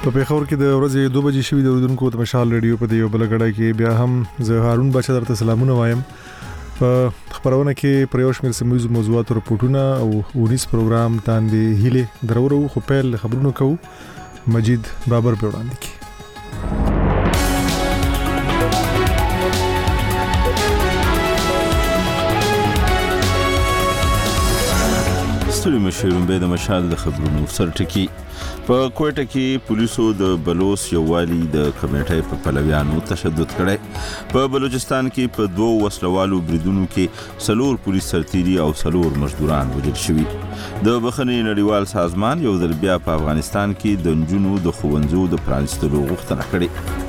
په پیښور کې د ورځې 2 بجې شوې د اوریدونکو د مشال ریډیو په دیو بل غړای کې بیا هم زه هارون بچا درته سلامونه وایم. په خبرونه کې پریوش مر سموز موضوعات او رپورټونه او ونیس پروګرام تاندې هیله درورو خو په خبرونو کو مجید بابر په وړاندې کې. ستړي مشرون به د مشال د خبرونو سرټکی په کوټه کې پولیسو د بلوچ یووالي د کمیټې په پلویانو تشدد کړي. په بلوچستان کې په 2 وسلوالو بریدونو کې 4 پولیس سرتیري او 4 مزدوران وژل شوي. د بخښنې نړیوال سازمان یو ځل بیا په افغانستان کې د نجونو د ښوونځو د پرانیستلو غوښتنه کړې.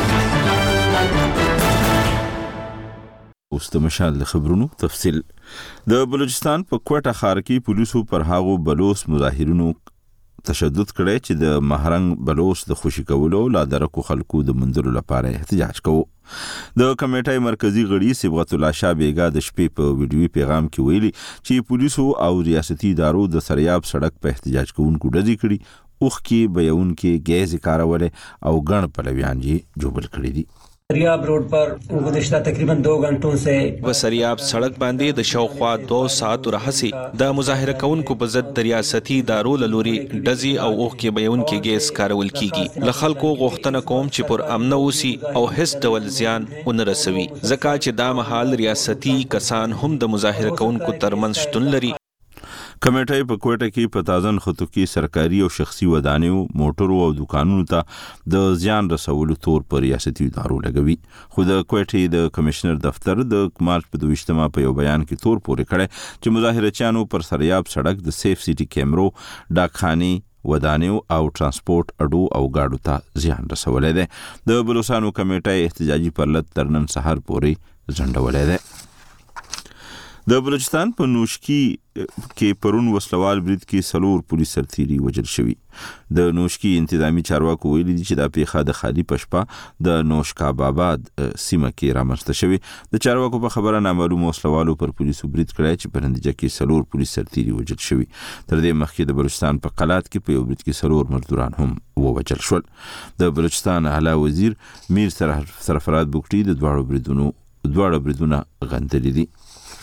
اوس د مشال د خبرونو تفصیل. د بلوچستان په کوټه ښار کې پولیسو پر هغو بلوچ مظاهرونو تشدد کړی چې د مهرنګ بلوچ د خوشي کولو لا درکو خلکو د منځلو لپاره احتجاج کوي. د کمیټې مرکزی غړي صبغت الله شاه بیګا د شپې په ویډیوي پیغام کې ویلي چې پولیسو او ریاستي ادارو د سریاب سړک په احتجاج کوونکو ډزې کړي، اوخ کې بیون کې ګیز کارولې او ګڼ پلویان یې جوړ کړي دي. سریاب روड पर गुज़िश्ता तकरीबन 2 घंटों से सरियाब सड़क बांधे द शौखवा 2 सात रहसी द मुजाहिरा कौनको په ضد د ریاستي ادارو لوري ډزي او اوخ کې بیون کې ګیس کارول کیږي. لخلکو غوښتنه کوم چې پر امن اوسي او هیڅ ډول زیان ونرسوي، ځکه چې دا مهال ریاستي کسان هم د مظاهره کونکو ترمنځ شتون لري. کمیټې په کوټه کې په تازن خطو کې سرکاري او شخصي ودانیو، موټرو او دکانونو ته د زیان رسولو تور پر ریاستي ادارو لګوي. خو د کوټې د کمشنر دفتر د مارچ په 22 په یو بیان کې تور پورې کړی چې مظاهرچیانو پر سریاب سړک د سیف سيټي کیمرو، ډاکخاني، ودانیو او ترانسپورت اډو او گاډو ته زیان رسولې ده. د بلوچستان کمیټې احتجاجي پرلط ترنن سحر پورې ځنډولې ده. د بلوچستان په نوشکی کې پرون وسلوال برید کې 4 پولیس سرتیري وژل شوي. د نوشکی انتظامی چارواکو ویلي دي چې د پیښه د خالی پشپا د نوشکاباد سیمه کې رامنځته شوی. د چارواکو په خبره نامعلوم وسلوالو پر پولیسو برید کړی چې په نتیجه کې 4 پولیس سرتیري وژل شوي. تر دې مخکې د بلوچستان په قلات کې په یو برید کې 4 مزدوران هم ووژل شول. د بلوچستان اعلی وزیر میر سرفراز بوکټي د دواړو بریدونه غندلي دي.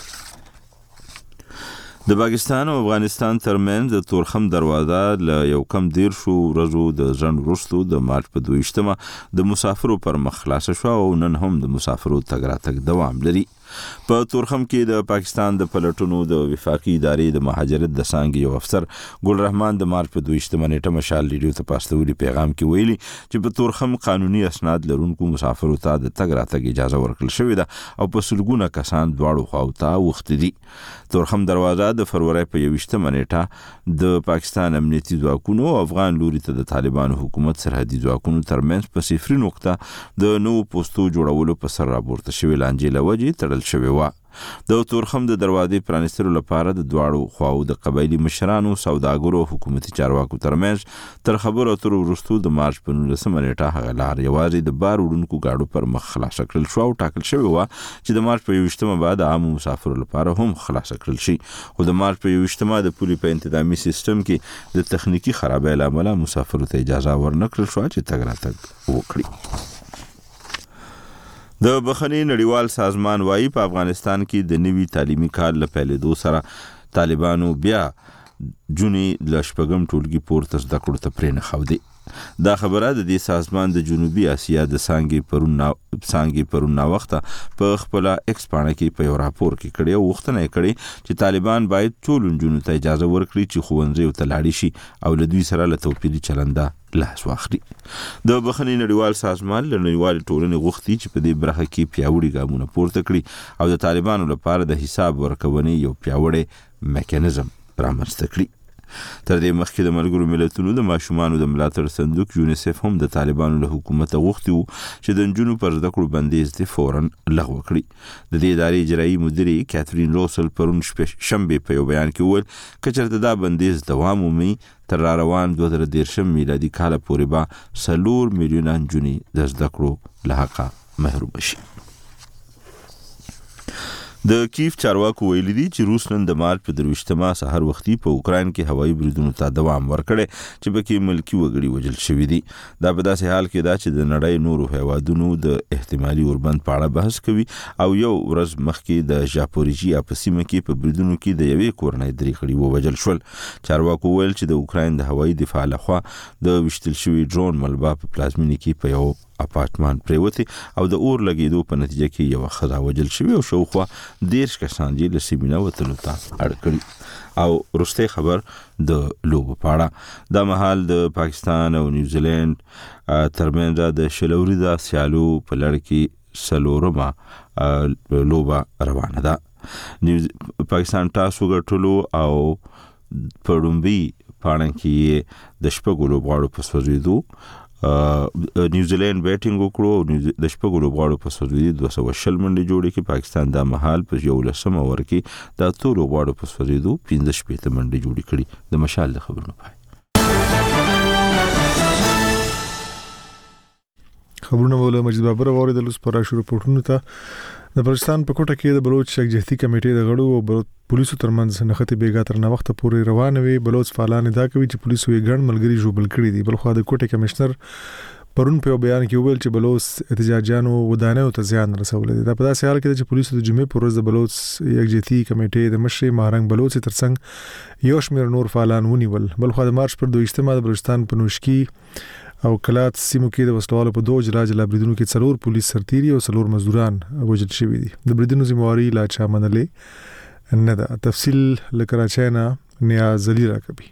د پاکستان او افغانستان ترمنځ د تورخم دروازه له یو کم 10 ورځو د ځنډ وروسته د مارچ په 22 د مسافرو پر مخ خلاص شو او نن هم د مسافرو تګ راتګ دوام لري. په تورخم کې د پاکستان د پلټونو د وفاقي ادارې د مهاجرت د څانګې یو افسر ګل رحمان د مارچ په 22 نیټه مشال ریډیو ته پاستولي پیغام کې ویلي چې په تورخم قانوني اسناد لرونکو مسافرو ته د تګ راتګ اجازه ورکړل شوې ده او په سلګونه کسان دواړو خواو ته وخت دي. تورخم دروازه د فروری په 21 نیټه د پاکستان امنیتي ځواکونو او افغان لوري ته د طالبانو حکومت سرحدي ځواکونو ترمنځ په صفري نقطه د نو پوسټو جوړولو په سر راپورته شوی لانجې لوجې تړل شوی و. د تورخم د دروازې پرانیستلو لپاره د دواړو خواو د قبایلی مشرانو، سوداګرو او حکومتي چارواکو ترمنځ تر خبرو اترو وروسته د مارچ په 19 نیټه هغه لار یوازې د بار وړونکو گاډو پر مخ خلاص کړل شو او ټاکل شوی و چې د مارچ په 21 بعد عام مسافرو لپاره هم خلاص کړل شي. خو د مارچ په 21 د پولي په انتظامی سیستم کې د تخنیکی خرابۍ لامل مسافرو ته اجازه ورنکړل شو چې تګ راتګ وکړي. د بخښنې نړیوال سازمان وايي په افغانستان کې د نوي تعلیمي کال له پیلېدو سره طالبانو بیا جونې له شپږم ټولګي پورته زده کړو ته پرې نښودي. دا خبره د دې سازمان د جنوبي اسیا د څانګې پرون وخته په خپل ایکس پاڼه کې په یو راپور کې کړی او غوښتنه کړې چې طالبان باید ټول نجونو ته اجازه ورکړي چې ښوونځي ته لاړ شي او له دوی سره له توپیري چلنده لاس واخلي. د بخښنې نړیوال سازمان له نړیوال ټولنې غوښتي چې په دې برخه کې پیاوړي ګامونه پورته کړي او د طالبانو لپاره د حساب ورکونې یو پیاوړی میکانیزم رامنځته کړي. تر دې مخکې د ملګرو ملتونو د ماشومانو د ملاتړ صندوق یونیسف هم د طالبانو له حکومت غوښتي وو چې د نجونو پر زده کړو بندیز دې فوراً لغوه کړي. د دې ادارې اجرایي مدیرې کاترین روسل پرون شنبه په یو بیان کې وویل که چېرته دا بندیز دوام ومومي تر راروان 2013 میلادي کال پورې به 4 میلیونه نجونې د زده کړو له حقه محروم شي. د کیف چارواکو ویلي دي چې روس نن د مارچ په 23مه سحر وختي په اوکرين کې هوایي بریدونو ته دوام ورکړي چې پکې ملکی وګړي وژل شوي دي. دا په داسې حال کې دا چې د نړۍ نورو هیوادونو د احتمالي اوربند په اړه بحث کوي او یو ورځ مخکې د ژاپوریژیا په سیمه کې په بریدونو کې د یوې کورنۍ 3 غړي ووژل شول. چارواکو ویل چې د اوکرين د هوایي دفاع لخوا د وشتل شوي ډرون ملبا په پلازمینه کې په یو اپارټمان پریوتی او د اور لګیدو په نتیجه کې یو خزا وژل شوی او شاوخوا 10 کسان یې له سیمینه وتلو ته اړ کړي. او وروسته خبر د لوبو پاړه د مهال د پاکستان او نیوزیلند ترمنځ د شلوريدا سیالو په لړ کې سلورمه لوبه روانه ده. پاکستان ټاس وګټلو او پړومبي پاړن کې د شپږو لوبغاړو په سوځېدو نیوزیلند بیټینګ وکړو او د شپږو لوبغاړو په سوځېدو 220 منډې جوړې کې پاکستان د مهال په 11 اور کې د ټولو لوبغاړو په سوځېدو 15 منډې جوړې کړې. د مشال د خبرونو پای خبرونه مولا مجید بابر اوریدل اوس پر شروع پورتونو ته. د بلوچستان په کوټه کې د بلوچ یکجهتي کمیټې د غړو او پولیسو ترمنځ نښتې بیګا تر وخت پورې روانه وي. بلوچ فعالان دا کوي چې پولیسو یې ګڼ ملګري جوړ کړي دي. بلخو د کوټه کمشنر پرون په بیان کې ویل چې بلوچ احتجاجانو ودانیو ته زیان رسولې ده. په داسې حال کې چې پولیسو د جمعې پر ورځ د بلوچ یکجهتي کمیټې د مشر مهرنګ بلوچ ترڅنګ یو شمېر نور فعالان ونیول. بلخو د مارچ پر 22مه د بلوچستان په نوشکی او کلات سیمو کې د وسلوالو په دوج راجلا بریدونو کې 4 پولیس سرتیري او 4 مزدوران وژل شوي دي. د بریدونو ذمہواری لا چا منلې نه ده. تفصیل لکراچینا نیاز علی راکبي.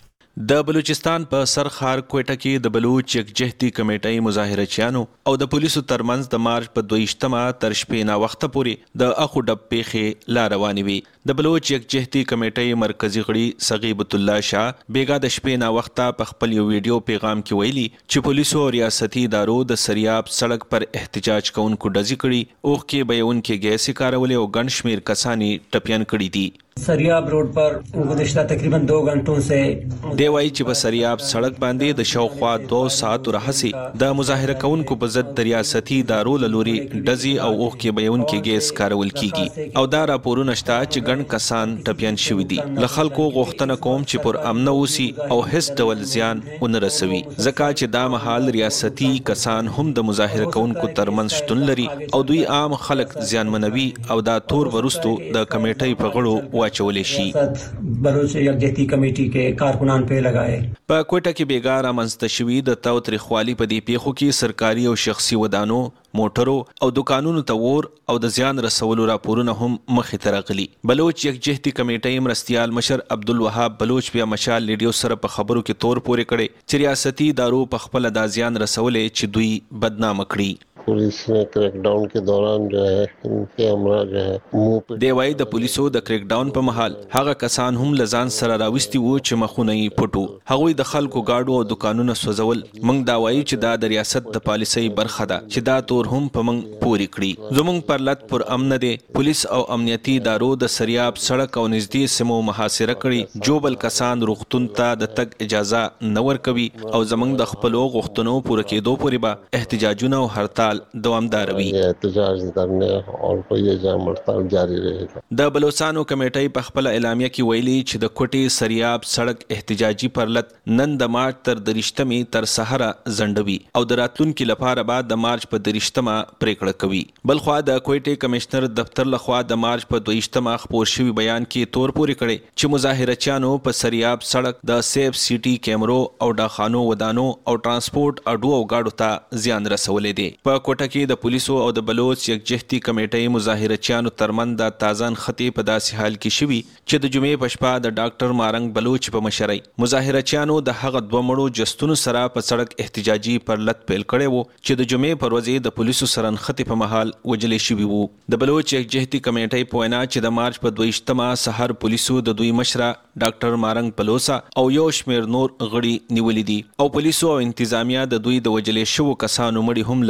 د بلوچستان په سرخار کوټه کې د بلوچ یکجهتي کمیټې مظاهرچیانو او د پولیسو ترمنځ د مارچ په 22مه تر شپې نا وخت پورې د اخو ډب پیخې لا روانې وي. د بلوچ یکجهتي کمیټې مرکزی غړي صغیبت الله شاه بیګا د شپې نا وخت په خپل یو ویډیو پیغام کې ویلي چې پولیسو او ریاستي ادارو د سریاب سړک پر احتجاج کوونکو ډزې کړي او کې بیون کې ګیسې کارولې او ګڼ شمیر کسانی ټپيان کړي دي. सरियाब रोड पर गुज़िश्ता तकरीबन 2 घंटों से دیوای چې په سریاب سړک باندې د شاوخوا 2 ساعت راهسي د مظاهره کوونکو په ضد د ریاستي ادارو لوري ډزي او اوخ کې بیون کې ګیس کارول کیږي او دا راپورونه شته چې ګڼ کسان ټپيان شوي دي. له خلکو غوښتنه کوم چې پر امن اوسي او هیڅ ډول زیان ونه رسوي ځکه چې دا مهال ریاستي کسان هم د مظاهره کوونکو ترمنځ شتون لري او دوی عام خلک زیانمنوي او دا تور ورستو د کمیټې په غړو واچولې شي. بلوچ یکجهتي کمیټې کې کارکنان په لګائے. په کوټه کې بیګار منځته شوی د تاوتریخوالي په دی پیښو کې سرکاري او شخصي ودانو موټرو او دکانونو ته ور او د زیان رسولو راپورونه هم مخې ته راغلي. بلوچ یکجهتي کمیټې مرستيال مشر عبدالوهاب بلوچ بیا مشال لیډیو سره په خبرو کې تور پورې کړي چې ریاستي ادارو په خپل د زیان رسولې چې دوی بدنام کړي. पुलिस ने क्रैक डाउन के दौरान जो है इनके हमरा जो है मुंह पे دیوای د پولیسو د کریک ډاون په محل هغه کسان هم لزان سره راوستي وو چې مخونه یې پټو. هغوی د خلکو گاډو او دکانونو سوځول. موږ دا وایو چې دا د ریاست د پالیسۍ برخه ده چې دا تور هم په موږ پوری کړی. زموږ پر لټ پر امن دي. پولیس او امنیتي ادارو د سریاب سړک او نږدې سیمو محاصره کړي. جوبل کسان روغتون ته د تګ اجازه نه ورکوي او زموږ د خپلو غوښتنو پوره کېدو پورې به احتجاجونه او هړتال دوامدار وي. احتجاج کرنے اور یہ جام ہڑتال جاری رہے گا. د بلوچستان کمیټې په خپل اعلامیه کې ویلي چې د کوټې سریاب سړک احتجاجي پرلط نن د مارچ تر 23مې تر سحره ځنډوي او د راتلونکو لپاره بعد د مارچ په 23مه پریکړه کوي. بلخوا د کوټې کمشنر دفتر لخوا د مارچ په 22مه خپور شوی بیان کې تور پورې کړي چې مظاهرچیانو په سریاب سړک د سیف سیټي کیمرو او ډاخانو ودانو او ترانسپورت اډو او گاډو ته زیان رسولې دي. په کوټه کې د پولیسو او د بلوچ یکجهتي کمیټې مظاهرچیانو ترمنځ د تازان خطي په داسې حال کې شوي چې د جمعې په شپه د ډاکټر مارنګ بلوچ په مشرۍ مظاهرچیانو د هغه 2 مړو جستونو سره په سړک احتجاجي پرلط پیل کړی وو چې د جمعې پر ورځ د پولیسو سره خطي په محل وجلې شوي وو. د بلوچ یکجهتي کمیټې په وینا چې د مارچ په 22مه سحر پولیسو د دوی مشره ډاکټر مارنګ بلوسا او یو شمیر نور غړي نیولې دي او پولیسو او انتظامیه د دوی د وجلې شوو کسانو مړي هم له دوی څخه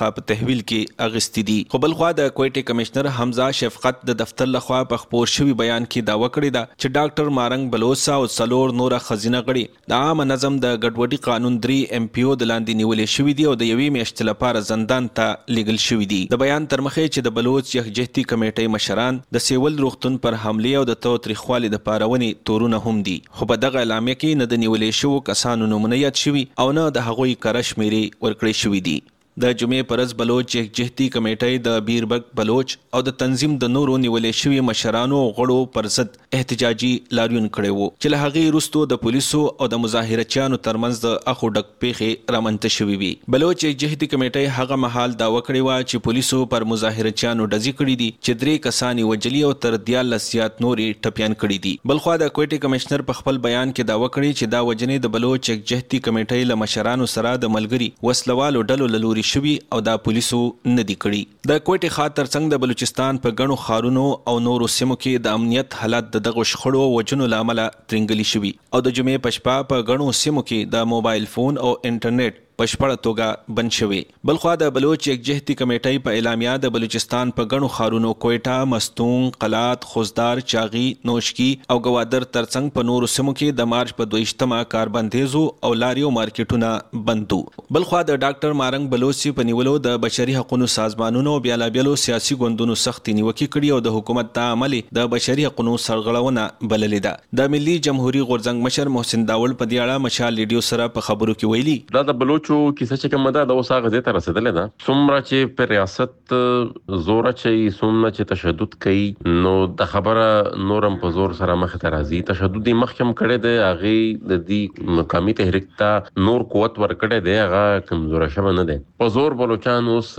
څخه په تحویل کې اغستې دي. خو بل خوا د کوټې کمشنر حمزه شفقت د دفتر لخوا په خپور شوی بیان کې داوا کړې ده چې ډاکټر مارنګ بلوچ او څلور نور خزینه غړي د عام نظم د ګډوډي قانون 3 MPO د لاندې نیولې شوې دي او د یوې میاشتې لپاره زندان ته لیږل شوې دي. د بیان تر مخې چې د بلوچ یخجهتي کمیټې مشران د سیول روغتون پر حمله او د تاوتریخوالي د پارونې تورونه هم دي. خو په دغه اعلامیه کې نه د نیولې شوو کسانو نومونه یاد شوي او نه د هغوی کره شمیرې ورکړې شوې دي. د جمعې پرز بلوچ یخجهتي کمیټې د بیربک بلوچ او د تنظیم د نورو نیولې شوي مشرانو او غړو پر ضد احتجاجي لاریون کړی وو چې له هغې وروسته د پولیسو او د مظاهرچیانو ترمنځ د اخو ډک پیښې رامنځته شوې وي. بلوچ یخجهتي کمیټې هغه مهال دعوه کړې وه چې پولیسو پر مظاهرچیانو ډزې کړي دي چې 3 کسان وجلي او تر 14 زیات نورې ټپیان کړي دي. بلخوا د کوټې کمشنر په خپل بیان کې دعوه کړې چې دا وجنې د بلوچ یخجهتي کمیټې له مشرانو سره د ملګري وسلوالو ډلو له لوري شوي او دا پولیسو نه دي کړي. د کوټې ښار ترڅنګ د بلوچستان په ګڼو ښارونو او نورو سیمو کې د امنیت حالت د دغو شخړو او وجنو له امله ترنګلي شوي او د جمعې په شپه په ګڼو سیمو کې د موبایل فون او انټرنیټ پشپړه توګه بند شوی. بلخوا د بلوچ یکجهتي کمیټې په اعلامیه د بلوچستان په ګڼو ښارونو کوئټه، مستونګ، قلات، خوزدار، چاغي، نوشکی او ګوادر ترڅنګ په نورو سیمو کې د مارچ په 22مه کاربندیزو او لاریو مارکیټونه بندو. بلخوا د ډاکټر مارنګ بلوچ په نیولو د بشري حقوقو سازمانونو او بیلابیلو سیاسي ګوندونو سختي نیوکې کړي او د حکومت د عملي د بشري حقوقو سرغړونه بللې ده. د ملي جمهوریت غورځنګ مشر محسن داول په دې اړه مشال ریډیو سره په خبرو کې ویلي دا د بلوچ کیسه چې کومه ده د اوس هغه ځای ته رسېدلې ده. څومره چې په ریاست زور اچوي، څومره چې تشدد کوي، نو د خبره نورم په زور سره مخ ته راځي. تشدد یې مخکې کړی دی، هغې د دې مقامي تحریک ته نور قوت ورکړی دی، هغه کمزوری شوی نه دی. په زور بلوچان اوس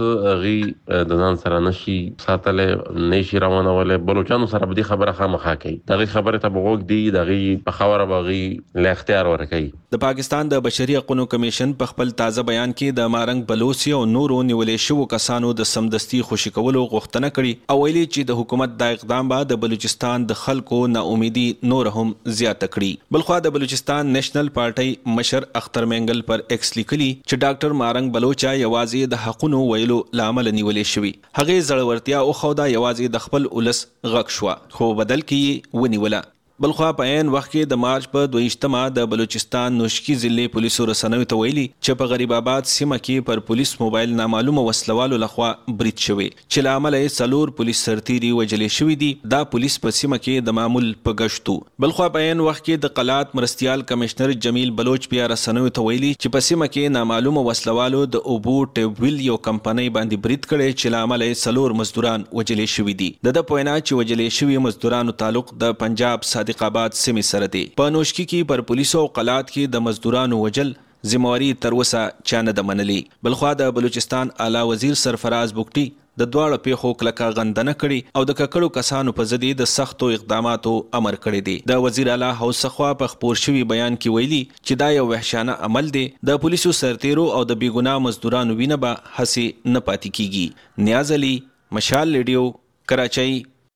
هغې د ځان سره نشي ساتلی، نشي روانولی. بلوچانو سره به دې خبره خامخا کوي، د هغې خبرې ته به غوږ دی، د هغې په خبره به هغې له اختیار ورکوي. د پاکستان د بشري حقوقو کمیشن په خپل تازه بیان کې د مارنګ بلوچ او نورو نیولې شوو کسانو د سمدستي خوشي کولو غوښتنه کړې او ویلي چې د حکومت د اقدام به د بلوچستان د خلکو ناامیدي نور هم زیاته کړي. بلخوا د بلوچستان نېشنل پارټي مشر اختر مینګل پر ایکس لیکلي چې ډاکټر مارنګ بلوچ یوازې د حقونو ویلو لامل نیولې شوی. هغه زړورتیا او خودا یوازې د خپل ولس غږ شو خو بدل کې ونیوله. بلخوا په عین وخت کې د مارچ په 22مه د بلوچستان نوشکی ضلع پولیسو رسنوي ته ویلي چې په غریب آباد سیمه کې پر پولیس موبایل نامعلومه وسلوالو لخوا برید شوی چې له امله یې 4 پولیس سرتیري وجلې شوي دي. دا پولیس په سیمه کې د معمول په ګشتو. بلخوا په عین وخت کې د قلات مرستیال کمشنر جمیل بلوچ بیا رسنوي ته ویلي چې په سیمه کې نامعلومه وسلوالو د اوبو ټیوبویل یو کمپنۍ باندې برید کړی چې له امله یې 4 مزدوران وجلې شوي دي. د په وینا چې وجلې شوي مزدورانو تعلق د پنجاب صادق آباد سیمې سره دی. په نوشکی کې پر پولیسو او قلات کې د مزدورانو وجل ذمہواری تر اوسه چا نه ده منلې. بلخوا د بلوچستان اعلی وزیر سرفراز بوکټي د دواړو پیښو کلکه غندنه کړي او د ککړو کسانو په ضد د سختو اقداماتو امر کړی دی. د وزیر اعلی حوض څخه په خپور شوي بیان کې ویلي چې دا یو وحشانه عمل دی. د پولیسو سرتیرو او د بیګناه مزدورانو وینه به هسې نه پاتې کیږي. نیاز علي، مشال ریډیو، کراچۍ.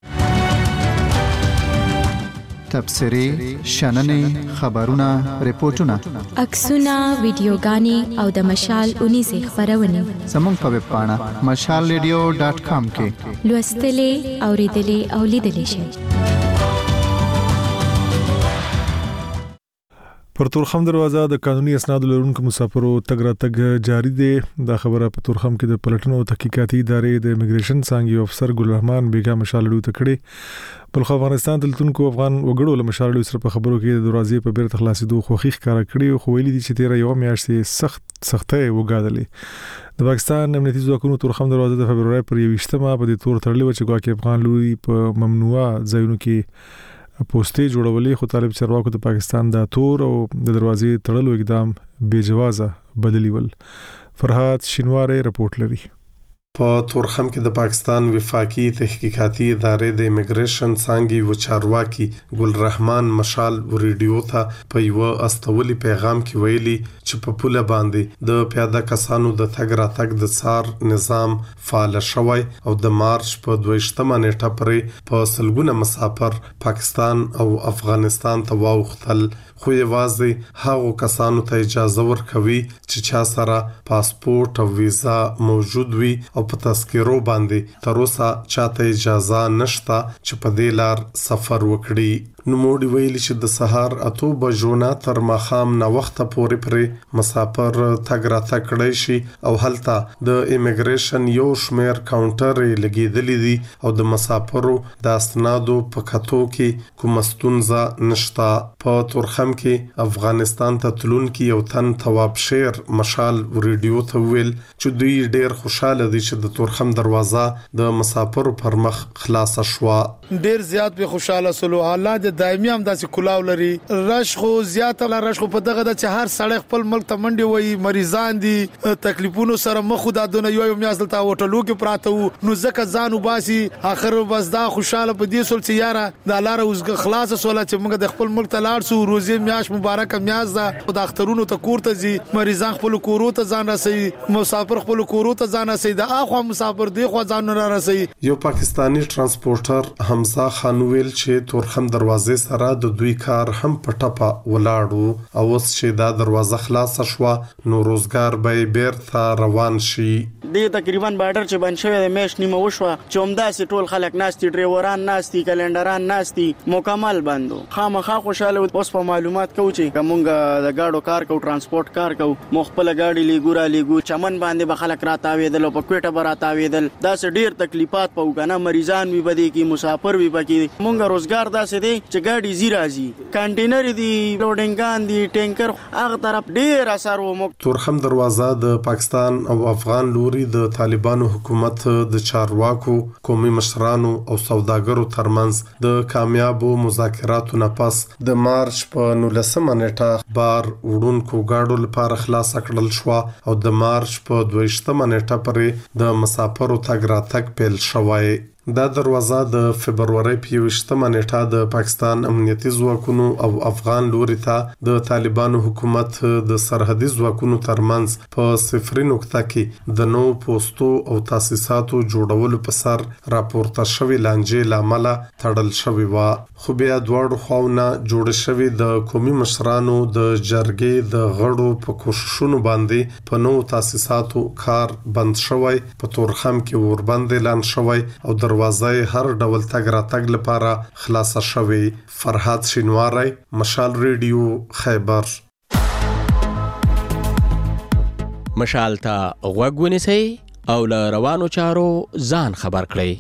تبصرې، شننې، خبرونه، ریپورتونه، عکسونه، ویډیوګانې او د مشال 19 خبرونه زموږ په ویب پاڼه mashalradio.com کې لوستلې، اوریدلې او لیدلې شئ. پر تورخم دروازه د قانوني اسناد لرونکو مسافرو تګ راتګ جاری دی. دا خبره په تورخم کې د پلټنو او تحقیقاتي ادارې د امیګریشن څانګې افسر ګل رحمان بیګا مشالړو ته کړي. بلخ افغانستان دلتونکو افغان وګړو له مشالړو سره په خبرو کې د دروازې په بیرته خلاصېدو خوخي ښکارا کړي خو ویلي دي چې 13 یو میاشتې سختۍ وګادلې. د پاکستان امنیتي ځواکونو تورخم دروازه د فبرवरी پر 21مه په دې تور تړلې و چې ګواکې افغان لوري په ممنوعه ځایونو کې پوسټې جوړولې خو طالب چارواکو د پاکستان د تور او د دروازې تړلو اقدام بے جوازه بدلی ول. فرحات شینواره رپورټ لري. په تورخم کې د پاکستان وفاقي تحقیقاتي ادارې د امیګریشن څانګې و چارواکي ګل رحمان مشال ریډیو ته په یو استولي پیغام کې ویلي چې په پوله باندې د پیاده کسانو د تګ راتګ د څار نظام فعال شوی او د مارچ په 22مه نیټه پورې په سلګونه مسافر پاکستان او افغانستان ته واوښتل، خو یوازې هغو کسانو ته اجازه ورکوي چې چا سره پاسپورت او ویزا موجود وي او په تذکرو باندې تر اوسه چاته اجازه نشته چې په دې لار سفر وکړي. نو موږ ویلي چې د سهار 8 بجو نه تر ماښام نه وخت پورې پرې مسافر تګ راتګ کړی شي او هلته د امیګریشن یو شمیر کاونټر لګیدلې دي او د مسافرو د اسنادو په کتو کې کوم ستونزه نشته. په تورخم کې افغانستان ته تلونکي یو تن تواب شیر مشال ریډیو ته ویل چې دوی ډیر خوشاله دي چې د تورخم دروازه د مسافرو پر مخ خلاصه شوه. ډیر زیات به خوشاله سلو حالات دایمي هم داسې کلاو لري. رش خو زیات لا رش خو په دغه د هر سړی خپل ملک ته منډي وي، مریضان دي تکلیفونو سره مخ خدا دونه یو میاز دلته هوټلو کې پراته وو، نو ځکه ځان وباسي اخر بس دا خوشاله په دې سول چې یاره د لار اوس خلاص سول چې موږ د خپل ملک ته لاړ سو. روزي میاش مبارک میاز ده، د اخترونو ته کور ته ځي، مریضان خپل کورو ته ځان رسي، مسافر خپل کورو ته ځان رسي، د اخو مسافر دی خو ځان نه رسي. یو پاکستانی ترانسپورټر حمزه خان ویل چې تورخم دروازه سره د دوی کار هم په ټپه ولاړو او اوس چې دا دروازه خلاصه شوه نو روزګار به بیرته روان شي. د تقریبا بارډر چې بند شوی د میش نیمه وشوه چې همداسې ټول خلک ناستي، ډریوران ناستي، کلندران ناستي، مکمل بندو. خامخا خوشاله اوس په معلومات کوو چې کومګه د گاډو کار کوو، ترانسپورت کار کوو، مخبل گاډي لیګو را لیګو، چمن باندې به خلک راتاویدل او په کوټه به راتاویدل. دا څه ډیر تکلیفات په وګنه مریضان وي بده کی مسافر وي پکې. مونږ روزګار داسې دی چې ګاډي زی راځي، کانټینر دي، لوډینګان دي، ټینکر هغه طرف ډیر اثر و. تورخم دروازه د پاکستان او افغان لوري د طالبانو حکومت د چارواکو، قومي مشرانو او سوداګرو ترمنځ د کامیابو مذاکراتو نه پس د مارچ په 19مه نیټه بار وړونکو گاډو لپاره خلاص کړل شو او د مارچ په 22مه نیټه پورې د مسافرو تګ راتګ پیل شوی. دا دروازه د فبرवरी په 20مه نیټه د پاکستان امنیتي ځواکونو او افغان لوري ته د طالبانو حکومت د سرحدي ځواکونو ترمنځ په صفري نقطه کې د نو پوسټو او تاسیساتو جوړولو په سر راپورته شوی لانجې لامل تړل شوی و. خو بیا دواړو خواونه جوړ شوی د قومي مشرانو د جرګې د غړو په کوششونو باندې په نو تاسیساتو کار بند شوی، په تورخم کې وربند اعلان شوی او دروازه هر ډول تګ راتګ لپاره خلاصه شوی. فرحات شینواری، مشال ریډیو، خیبر. مشال ته غوږ ونیسئ او له روانو چارو ځان خبر کړئ.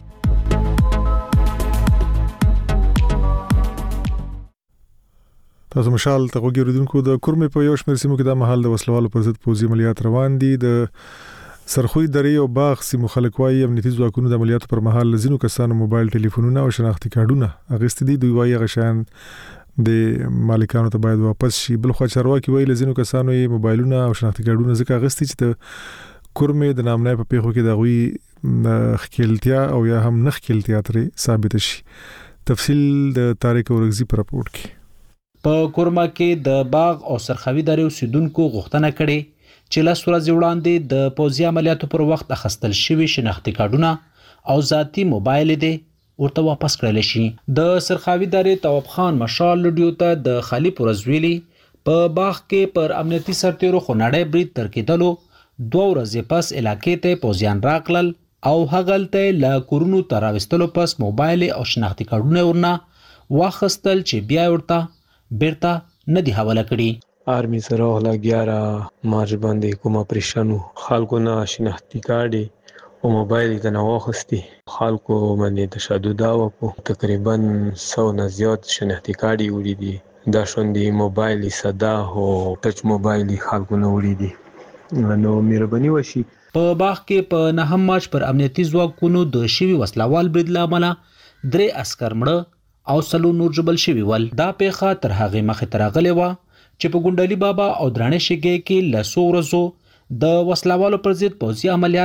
تاسو مشال ته وګورئ د کورمې په یو شمېر سیمو کې د مهال د وسلوالو پر ضد پوځي عملیات روان دي. د سرخوی درې او باغ سیمو خلک وايي امنیتي ځواکونو د عملیاتو پر مهال لزینو کسانو موبایل ټلیفونونه او شناختی کارتونه اغوستي دي. دوی وايي غشان د مالکانو ته باید واپس شي. بل خو چارواکي وايي لزینو کسانو یې موبایلونه او شناختی کارتونه ځکه اغوستي چې د کورمې د نامنای په پیښو کې د غوي خکلتیا او یا هم نخکلتیا ترې ثابت شي. تفصیل د طارق اورغزي پر راپورټ کې. په کورما کې د باغ او سرخوي درې اوسیدونکو غوښتنه کړې چې لاس ورځې وړاندې د پوځي عملیاتو پر وخت اخیستل شوي شناختی کارتونه او ذاتی موبایل دې ورته واپس کړل شي. د سرخوي درې تواب خان مشال لډیو ته د خالی پرزویلی په باغ کې پر امنیتي سرتیرو خناړې برید تر کېدلو 2 ورځې پس علاقې ته پوځیان راغلل او هغلته لا کورونو تر راوستلو پس موبایل او شناختی کارتونه ورنه واخیستل چې بیا ورته بیرته نه دی حواله کړي. آرمی سره هلا 11 مارچ باندې کومه پریشانو خلکو نه شناختی کارت او موبایل ته نه واخستي. خلکو باندې تشدد وکړو، تقریبا 100 نه زیات شناختی کارت وړي. دا شوندې موبایل صدا او ټچ موبایل خلکو نه وړي. نو مهرباني وشي. په باغ کې په 9 مارچ پر امنیتي ځواکونو د شوی وسلوال برید لامل 3 عسكر مړه او 3 نور جبل شوی ول. دا پیښه تر هغه مخه ترغلې و چې په ګوندلي بابا او درانه شګې کې لاسو ورځو د وسلوالو پر ضد پوځي عملیات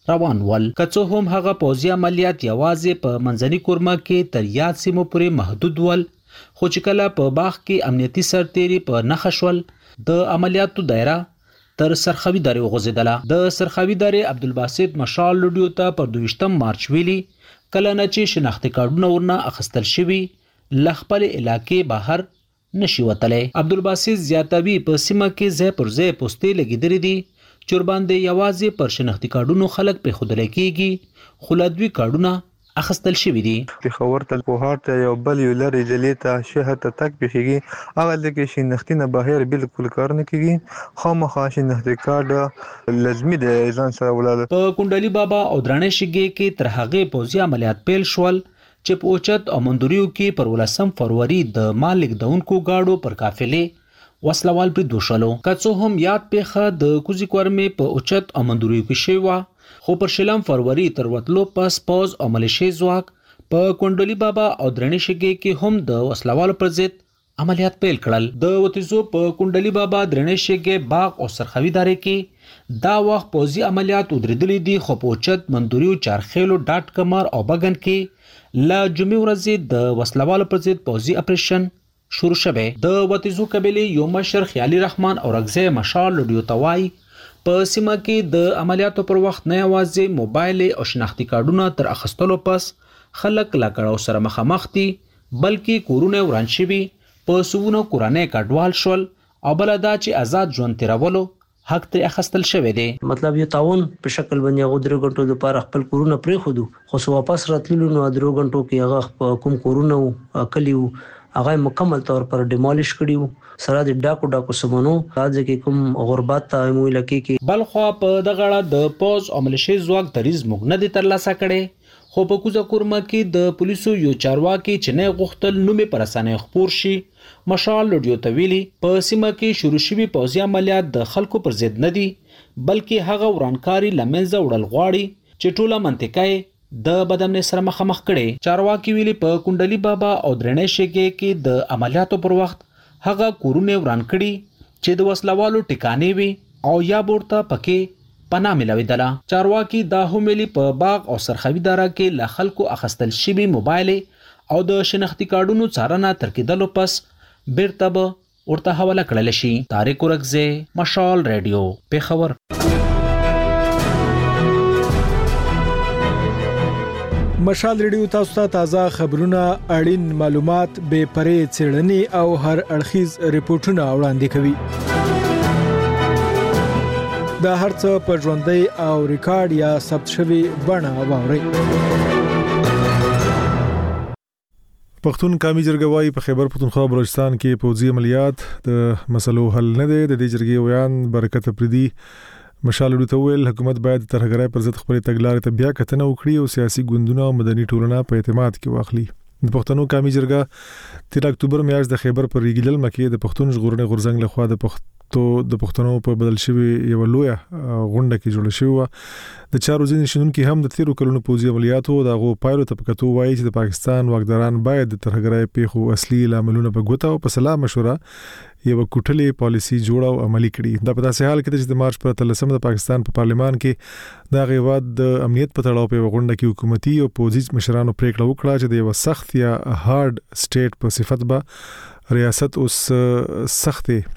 روان ول. که څه هم هغه پوځي عملیات یوازې په منځني کورما کې تر یاد سیمو پورې محدود ول، خو چې کله په باغ کې امنیتي سرتیري په نښه شول د عملیاتو دایره تر سرخوي دارې وغځېدله. د سرخوي دارې عبدالباسط مشال لوډیو ته پر 22 مارچ ویلي کله نه چې شناختي کارډونه ورنه اخیستل شوي له خپلې علاقې بهر نشي وتلی. عبدالباسط زیاتوي په سیمه کې ځای پر ځای پوستې لګېدلې دي چې ورباندې یوازې پر شناختي کارډونو خلک پرېښودلی کېږي، خو له دوی کارډونه اخیستل شوي دي. پېښور ته کوهاټ ته یو بل یو لرې ضلعې ته شهر ته تګ پېښېږي، هغه ځای کې شناختي نه بهر بالکل کار نه کېږي، خامخا شناختي کارډ لازمي دی ځان سره ولاړ. په کونډلي بابا او درانې شګې کې تر هغې پوځي عملیات پیل شول چې په اوچت او مندوریو کې پر 18 فروری د مال لیږدونکو ګاډو پر قافلې وسلوال برید وشولو. که څه هم یاد پیښه د کوزي کورمې په اوچت او مندوریو کې شوې وه، خو پر 20 فروری تر وتلو پس پوځ او ملیشي ځواک په کونډلي بابا او درنې شګې کې هم د وسلوالو پر ضد عملیات پیل کړل. د وتیزو په کونډلي بابا درنې شګې باغ او سرخوي دارې کې دا وخت پوځي عملیات ودرېدلې دي، خو په اوچت مندوریو چارخیلو ډاټ کمر او بګن کې لا جمعې ورځې د وسلوالو پر ضد پوځي اپریشن شروع شوه. د وتیزو قبیلې یو مشر خیالي رحمان او رګزی مشال لوډیو ته وایي په سیمه کې د عملیاتو پر وخت نه یوازې موبایل او شناختي کارډونه تر اخیستلو پس خلک لا کړاو سره مخامخ دي، بلکې کورونه وران شوي، په سوونو کورنۍ کډوال شول، او بله دا چې آزاد ژوند تیرولو حق ترې اخیستل شوی دی. مطلب یو تعاون په شکل باندې هغه 3 غنټو لپاره خپل کورونه پرېښودو، خو څو واپس راتللو نو 3 غنټو کې هغه کوم کورونه وو کلي وو هغه مکمل طور پر ډیمالیش کړي، سره د ډاکو سمونو راځي کې کوم غربت ته مو لکه کې. بل خو په دغه اړه د پوز او ملیشي ځواک دریز موږ نه دي ترلاسه کړي، خو په کوزه کورما کې د پولیسو یو چارواکي چې نه غوښتل نومې پر اسانه خبر شي مشال لوډیو ته ویلي په سیمه کې شروع شوي پوځي عملیات د خلکو پر ضد نه دي، بلکې هغه ورانکاري لمنځه وړل غواړي چې ټوله منطقه د بدامنۍ سره مخامخ کړي. چارواکي ویلي په کونډلي بابا او درنې شګې کې د عملیاتو پر وخت هغه کورونه وران کړي چې د وسلوالو ټکانې وي او یا ورته پکې پناه ملويدله. چارواکي دا هم ویلي په باغ او سرخوي داره کې له خلکو اخیستل شوي موبایل او د شناختي کارډونو څارنه تر کېدلو پس بیرته به ورته حواله کړل شي. طارق ورکزی، مشال ریډیو، پېښور. مشال ریډیو تاسو ته تازه خبرونه، اړین معلومات، بې پرې څېړنې او هر اړخیز ریپورتونه وړاندې کوي. دا هرڅه په ژوندۍ او ریکارډ یا ثبت شوی بڼه واورئ. پښتون قومي جرګه وايي په خیبر پښتونخوا بلوچستان کې پوځي عملیات د مسلو حل نه دی. د دې جرګې ویان برکت پردي مشال لوډیو ته ویل حکومت باید د ترهګرۍ پر ضد خپل تګلارې ته بیا کتنه وکړي او سیاسي ګوندونه او مدني ټولنه په اعتماد کې واخلي. د پښتنو قومي جرګه 13 اکتوبر میاشت د خیبر پر ریګیدل مکه د پښتون ژغورنې غورځنګ لخوا د پښتنو په بدل شوی یو لوی غونډه کې جوړه شوې. د چارو ځینې شنونکي هم د 13 کلونو پوځي عملیاتو د غو پایلو ته پکتو وایي چې د پاکستان واکداران باید د ترهګرۍ پیښو اصلي لاملونه په ګوته او په سلا مشوره یو کوټلې پالیسی جوړه او عملی کړي. دا په داسې حال کې چې د مارچ پر 13 د پاکستان په پارلمان کې د غیواد د امنیت په تړاو په غونډه کې حکومتي او پوځي مشرانو پریکړه وکړه چې د یو سخت یا هارد سټیټ په صفت به ریاست اوس سختې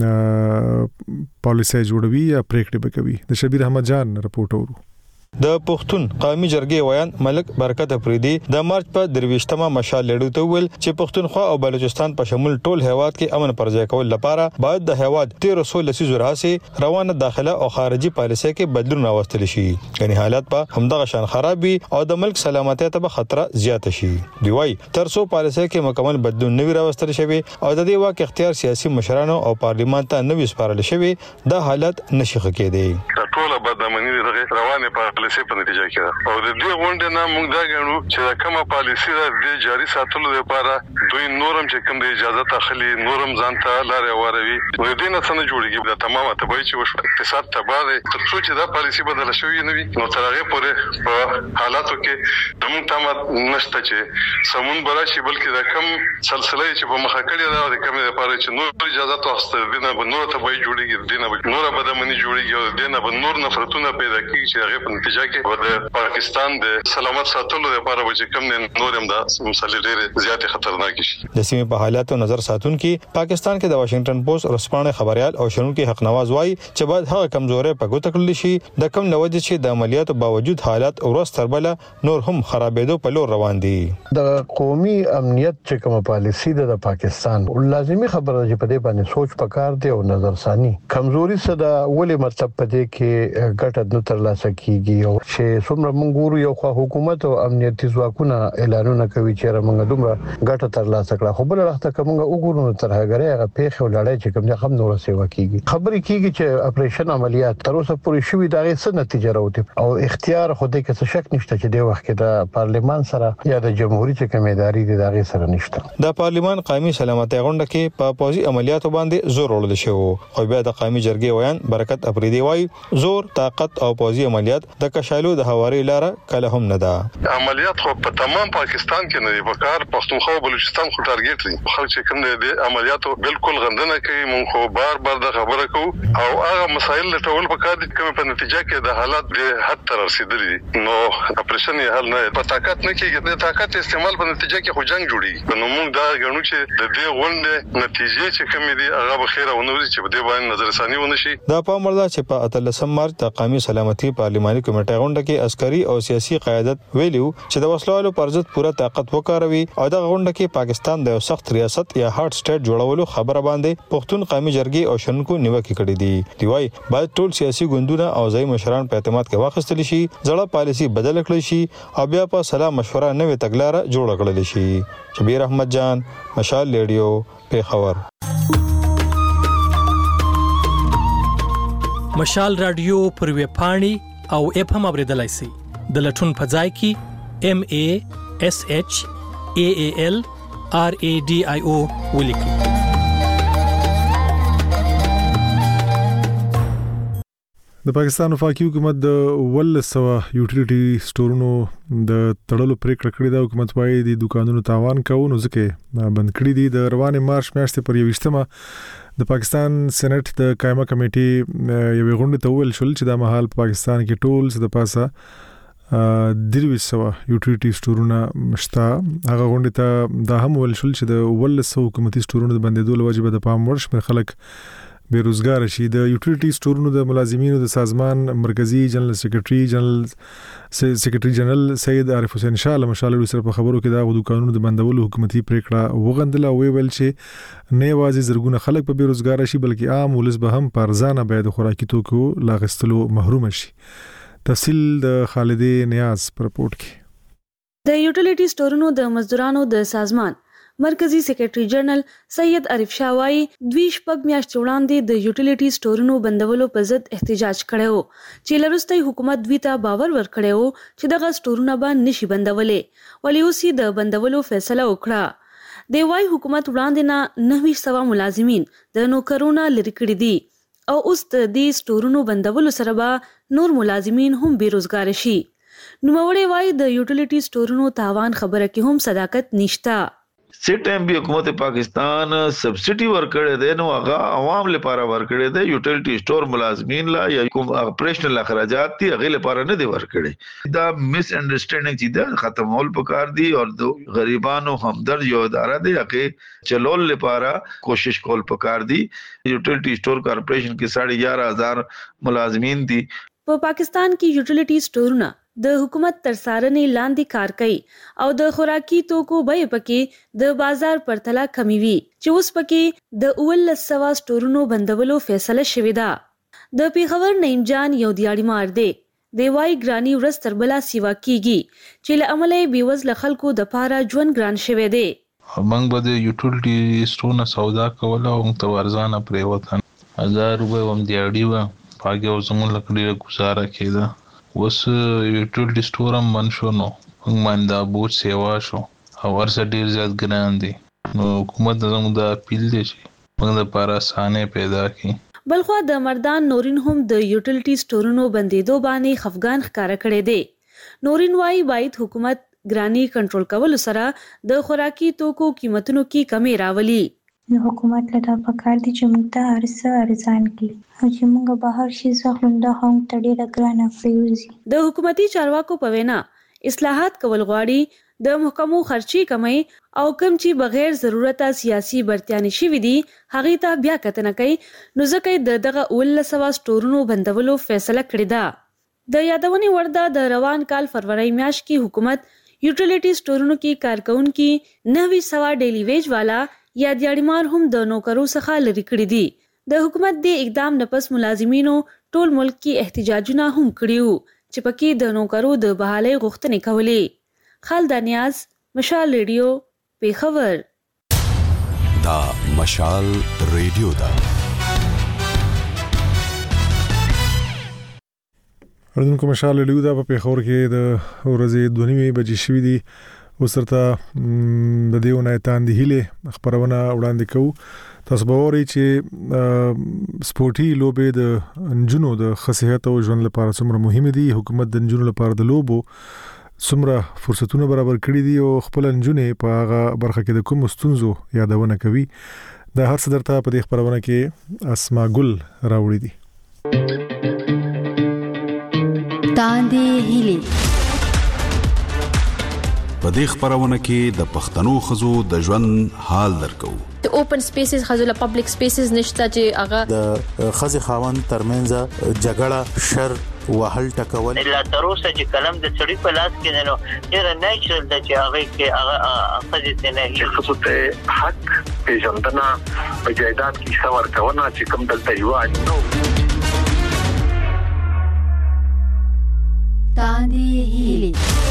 پالیسي جوړوي یا پریکړه وکوي. د شبیر احمد جان رپورټ اورو. د پښتون قومي جرګې ویان ملک برکت افریدي د مارچ په 23مه مشال لړو ته ویل چې پښتونخوا او بلوچستان په شمول ټول هیواد کې امن پرځای کول لپاره باید د هیواد 1300 لسیزو راځي روانه داخله او خارجي پالیسي کې بدلون راوستل شي، یعنی حالات په همدغه شان خرابي او د ملک سلامتۍ ته به خطر زیات شي. دی وايي ترڅو پالیسي کې مکمل بدلون نه راوستل شي او د دې واک اختیار سیاسي مشرانو او پارلیمان ته نه وسپارل شي دا حالت نشي کېدی. ټول بدامنۍ دغه روانه پالیسي په نتیجه کې او د دې غونډې نه موږ دا غواړو چې کومه پالیسي د جاري ساتلو لپاره دوی نورم چې کوم د اجازه تخلي نورم ځان ته لارې وروي نو دې نه څنګه جوړیږي د تمامه تبعی چې وشو اقتصاد تباہ تر څو چې دا پالیسي بدل شوی نه وي نو تر هغه پورې په حالاتو کې موږ تمام نشته چې سمون براشي بلکې دا کم سلسله چې په مخه کړی دا د کومه لپاره چې نور اجازه تاسو دینه به نور تبعی جوړیږي دینه به نور بدامنۍ جوړیږي او دینه به نور نفرتونه پیدا کیږي چې هغه په نتیجه کې د پاکستان د سلامت ساتلو لپاره به کوم نور هم د مسلې ډېر زیات خطرناک شي. د سیمې په حالاتو نظر ساتونکو پاکستان کې د واشنگټن پوسټ رسپانه خبريال او شنونکو حق نواز وايي چې باید هغه کمزوري په ګوته کړل شي د کم نوځي چې د عملیاتو باوجود حالات ورځ تر بله نور هم خرابېدو په لور روان دي. د قومي امنیت چې کومه پالیسی ده د پاکستان لازمي خبره چې په دې باندې سوچ پکار دی او نظر ثاني کمزوري څه د ولې مطلب په دې کې ګټه نه ترلاسه کیږي او چې څومره موږ ګورو یو خو حکومت او امنیتي ځواکونه اعلانونه کوي چې موږ دومره ګټه ترلاسه کړه خو بل وخت کومه وګورو تر هغه هغه پیښه ولړای چې کوم ځخم نور سیوا کیږي خبرې کیږي چې اپریشن عملیات تر اوسه پورې شوې دغه څه نتیجه راوتی او اختیار خو دې کې څه شک نشته چې د وخت کې د پارلمان سره یا د جمهوریت کمیداري د دغه سره نشته. د پارلمان قومي سلامتي غونډه کې په پوزي عملیاتو باندې زور وړل شو او بیا د قومي جرګې ویان برکت افریدي وای زور طاقت او پوزي عملیات د کشالو د هواري لاره کله هم نه ده. عملیات خو په تمام پاکستان کې نه دی په کار پښتونخوا او بلوچستان خو ټارګټ دي خلک چې کوم دي عملیاتو بالکل غندنه کوي مونږ خو بار د خبره کوو او هغه مسایل لټول په کار دي کوم په نتیجه کې د حالات د حد تر رسیدلي نو اپریشن یې حل نه په طاقت نه کېږي د طاقت استعمال په نتیجه کې خو جنگ جوړي نو موږ دا غواړو چې د دې غونډې نتیجې چې کوم دي هغه به خیره ونوري چې په دې باندې نظر ثاني ونشي. دا په مردا چې په 13 مارچ د قومي سلامتي پارلماني کمیټه غونډه کې عسکري او سیاسي قیادت ویلو چې د وسلوالو پر ضد پوره طاقت وکاروي او د غونډه کې پاکستان د سخت ریاست یا هارد سټیټ جوړولو خبره باندې پښتون قومي جرګې او شنونکو نیوکه کړې دي. دی وايي باید ټول سیاسي ګوندونه او ځای مشران په اعتماد کې واخیستل شي ځړه پالیسی بدل کړل شي او بیا په سلام مشوره نوې تګلارې جوړ کړل شي. شبیر احمد جان مشال ریډیو پیښور. مشال رادیو پر ویب پاڼې او اپ هم اوریدلای شئ د لټون په ځای کې MASHALRADIO ولیکئ. د پاکستان وفاقي حکومت د 1100 یوټیلیټي سټورونو د تړلو پریکړه کړې ده. حکومت وايي د دکانونو تاوان کوي نو ځکه بند کړی دي. د روانې مارچ میاشتې پر 21مه د پاکستان سېنات د قائمه کمیټې یو غونډه ته ویل شول چې د مهال پاکستان کې ټول څه د پاسه 2300 یوټیلیټي سټورونه مشته. هغه غونډه ته دا هم ویل شول چې د 1100 حکومتي سټورونو د بندیدو لوجه د پام وړ شمېر خلک بیروزګار شي. د یوټیلیټي سټورونو د ملازمینو د سازمان مرکزی جنرال سیکریټری جنرال سید عارف حسین شاه مشال سره په خبرو کې دا دکانونو د بندولو حکومتي پریکړه وغندله او ویل چې نه یوازې زرګونه خلک په بیروزګار شي بلکې عام ولس به هم پرځانه باید خوراکي توکو لاغستلو محروم شي. تفصیل د خالدې نیاز پر رپورت کې. د یوټیلیټي سټورونو د مزدورانو د سازمان مرکزی سیکریټری جنرال سید عارف شاه وايي 2 میاشتې وړاندې د یوټیلیټي سټورونو بندولو په ضد احتجاج کړو چې لروستي حکومت دوی ته باور ورکړو چې دغه سټورونه به نشي بندولې ولې اوس د بندولو فیصله وکړه. د وايي حکومت وړاندې نه 900 ملازمین د نوکرونو لری کړی دي او اوس د دې سټورونو بندولو سره به نور ملازمین هم بیروزګار شي. نوموړی وايي د یوټیلیټي سټورونو تاوان خبره کې هم صداقت نشته. سی ټایم به حکومت پاکستان سبسډي ورکړي دي نو هغه عوام لپاره ورکړي دي یوټیلیټي سٹور ملازمین لا یا کوم اپریشنل اخراجات دي هغه لپاره نه دي ورکړي. دا میس انډرستانډینګ چې دا ختمول پکار دي او د غریبانو همدرد یو اداره دی هغه چلول لپاره کوشش کول پکار دي. یوټیلیټي سٹور کارپوریشن کې 11500 ملازمین دي. په پاکستان کې یوټیلیټي سٹورونه د حکومت تر څارنې لاندې کار کوي او د خوراکي توکو بیې پکې د بازار پرتله کمی وي چې اوس پکې د 1100 سټورونو بندولو فیصله شوې ده. د پیښور نعیم جان یو دیاړي مار دی. د وايي ګرانی ورځ تر بلا سیوا کیږي چې له عمله بیوزله خلکو د پاره ژوند ګران شوی دی. موږ به د یوټیلیټي سټورونو سودا کوله او متوارزانه پریوتن 1000 روپے هم دیاړي و پاګه او زموږ لکړي گزاره کېده. وس یوټیلیټي سٹور هم من شو نو موږ باندې بوج سیوا شو او ورسره ډیر زیات ګران دي نو حکومت زموږ د اپیل دی چې موږ د پاره اسانه پیدا کړي. بلخو د مردان نورین هم د یوټیلیټي سٹورونو بندیدو باندې خفګان ښکارا کړي دي. نورین وايي باید حکومت ګرانی کنټرول کول سره د خوراکي توکو قیمتونو کې کمی راولي. نو حکومت له دا پکار دي چې موږ ته هر څه ارزان کړي او چې موږ بهر شي ځخلو دا هم ته ډېره ګرانه پریوزي. د حکومتي چارواکو په وینا اصلاحات کول غواړي د محکمو خرچي کمای او کم چې بغیر ضرورت سیاسي برتیانه شي ودی هغه ته بیا کتنه کوي نو ځکه دغه 1900 سټورونو بندولو فیصله کړې ده. د یادونې ورده د روان کال فروری میاشت کې حکومت یوټیلیټي سټورونو کې کارکونکو 900 ډیلی ویج والا یا دیاړمار هم د نوکرو څخه لري کړی دي. د حکومت د اقدام نفس ملازمینو ټول ملک کې احتجاجونه هم کړیو چې پکې د نوکرو د بحالۍ غوښتنې کولې. خالد نیاز، مشال ریډیو، پیښور. دا مشال ریډیو دا اردوونکو مشال ریډیو دا په پیښور کې د ورځې 2:30 بجې شوې دي. وسرته د دیونه تاندې هله خبرونه وړاندې کوو. تاسو به وری چې سپورتي لوبې د انجونو د خصيحت او ژوند لپاره څومره مهمه دي. حکومت د انجونو لپاره د لوبو څومره فرصتونه برابر کړي دي او خپل انجونې په هغه برخه کې د کوم ستونزو یادونه کوي. دا هر څه درته په دې خبرونه کې اسما ګل راوړي دي. تاندې هلي په دې خبرونه کې د پښتنو خزو د ژوند حال درکو. د اوپن سپیسز خزو له پبلک سپیسز نشته چې هغه د خزي خاوند ترمنځ جګړه شر وهل ټکول لا تر اوسه چې کلم د چړې په لاس کې نه نو ډېر نیچرل د چې هغه کې هغه خزي ته نه خصوص ته حق پیژندنه په جایداد کې څور کونه چې کوم دلته یو نو تاندې هلي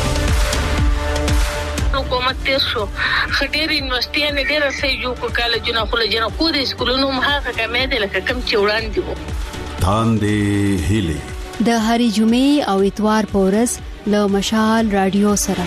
حکومت تیر شو خډيري یونیورسيټي ډېر سې جو کو کالجونه خو له جنا کو د سکولونو مخه کمې دي لکه کم چې وړاندې وو. تاندې هلي د هرې جمعې او اتوار په ورځ له مشال رادیو سره.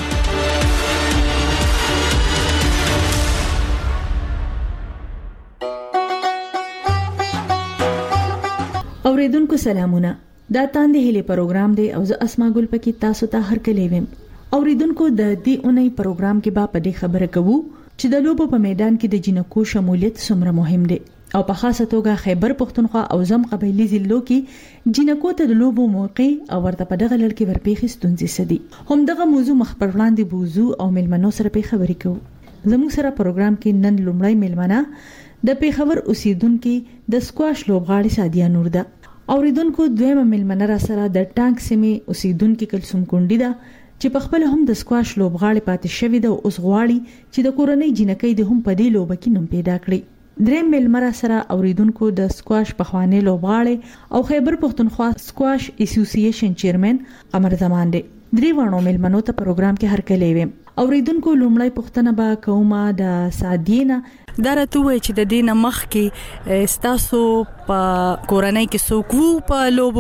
اوریدونکو سلامونه. دا تاندې هلي پروګرام دی او زه اسما ګل پکې تاسو ته هر کله ویم. اوریدونکو د دې اونۍ پروګرام کې به په دې خبره کوو چې د لوبو په میدان کې د جنکو شمولیت څومره مهم دی او په خاصه توګه خیبر پښتونخوا او زم قبایلی ضلعو کې جنکو ته د لوبو موقع او ورته په دغه لړ کې ورپېښې ستونزې سدي. هم دغه موضوع مخ پر وړاندې بوزو او ملمنو سره په خبرې کوو. زموږ سره پروګرام کې نن لومړی ملمنه د پیښور اوسیدونکو د سکواش لوبغاړي سادیا نور ده. اوریدونکو دویمه ملمنه را سره د ټانک سیمې اوسیدونکو کلسوم کونډي ده چې په خپل هم د سکواش لوبغاړي پاتې شوی ده او اوس غواړي چې د کورنۍ جنکۍ د هم په دې لوب کې نوم پیدا کړي. دریم ملمره سره اوریدونکو د سکواش پخوانی لوبغاړي او خیبر پښتونخوا سکواش اسوسییشن چیرمن قمر زمان دی. دریوانو ملمنو ته پروګرام کې هر کله ویم. اوریدونکو لومړی پښتنه با کومه د سادینا دا راته وای چې د دینه مخ کې ستاسو په کورنۍ کې سوکو په لوبو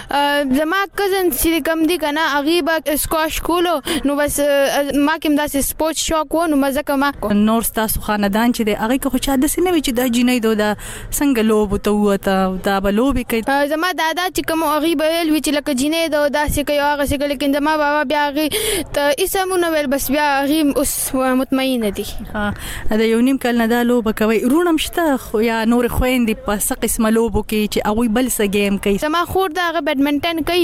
کې زما کزن چې کم دي کنه غیبه سکواش کولو نو بس ما کوم داسې سپورت شوق و نو مزه کما نور ستاسو خاندان چې د هغه کو چا د سینې چې د جنې دوه څنګه لوب ته وته دا به لوب کوي. زما دادا چې کوم غیبه ویل چې لکه جنې دوه داسې کوي هغه څه لیکن زما بابا بیا غي ته اسمونه ویل بس بیا غي اوس مطمئن دي. دا یو نیم کال نه لوب کوي رونم شته خو یا نور خويندې په څه قسمه لوبو کې چې هغه بل څه گیم کوي. زما خور دا بیډمنټن کوي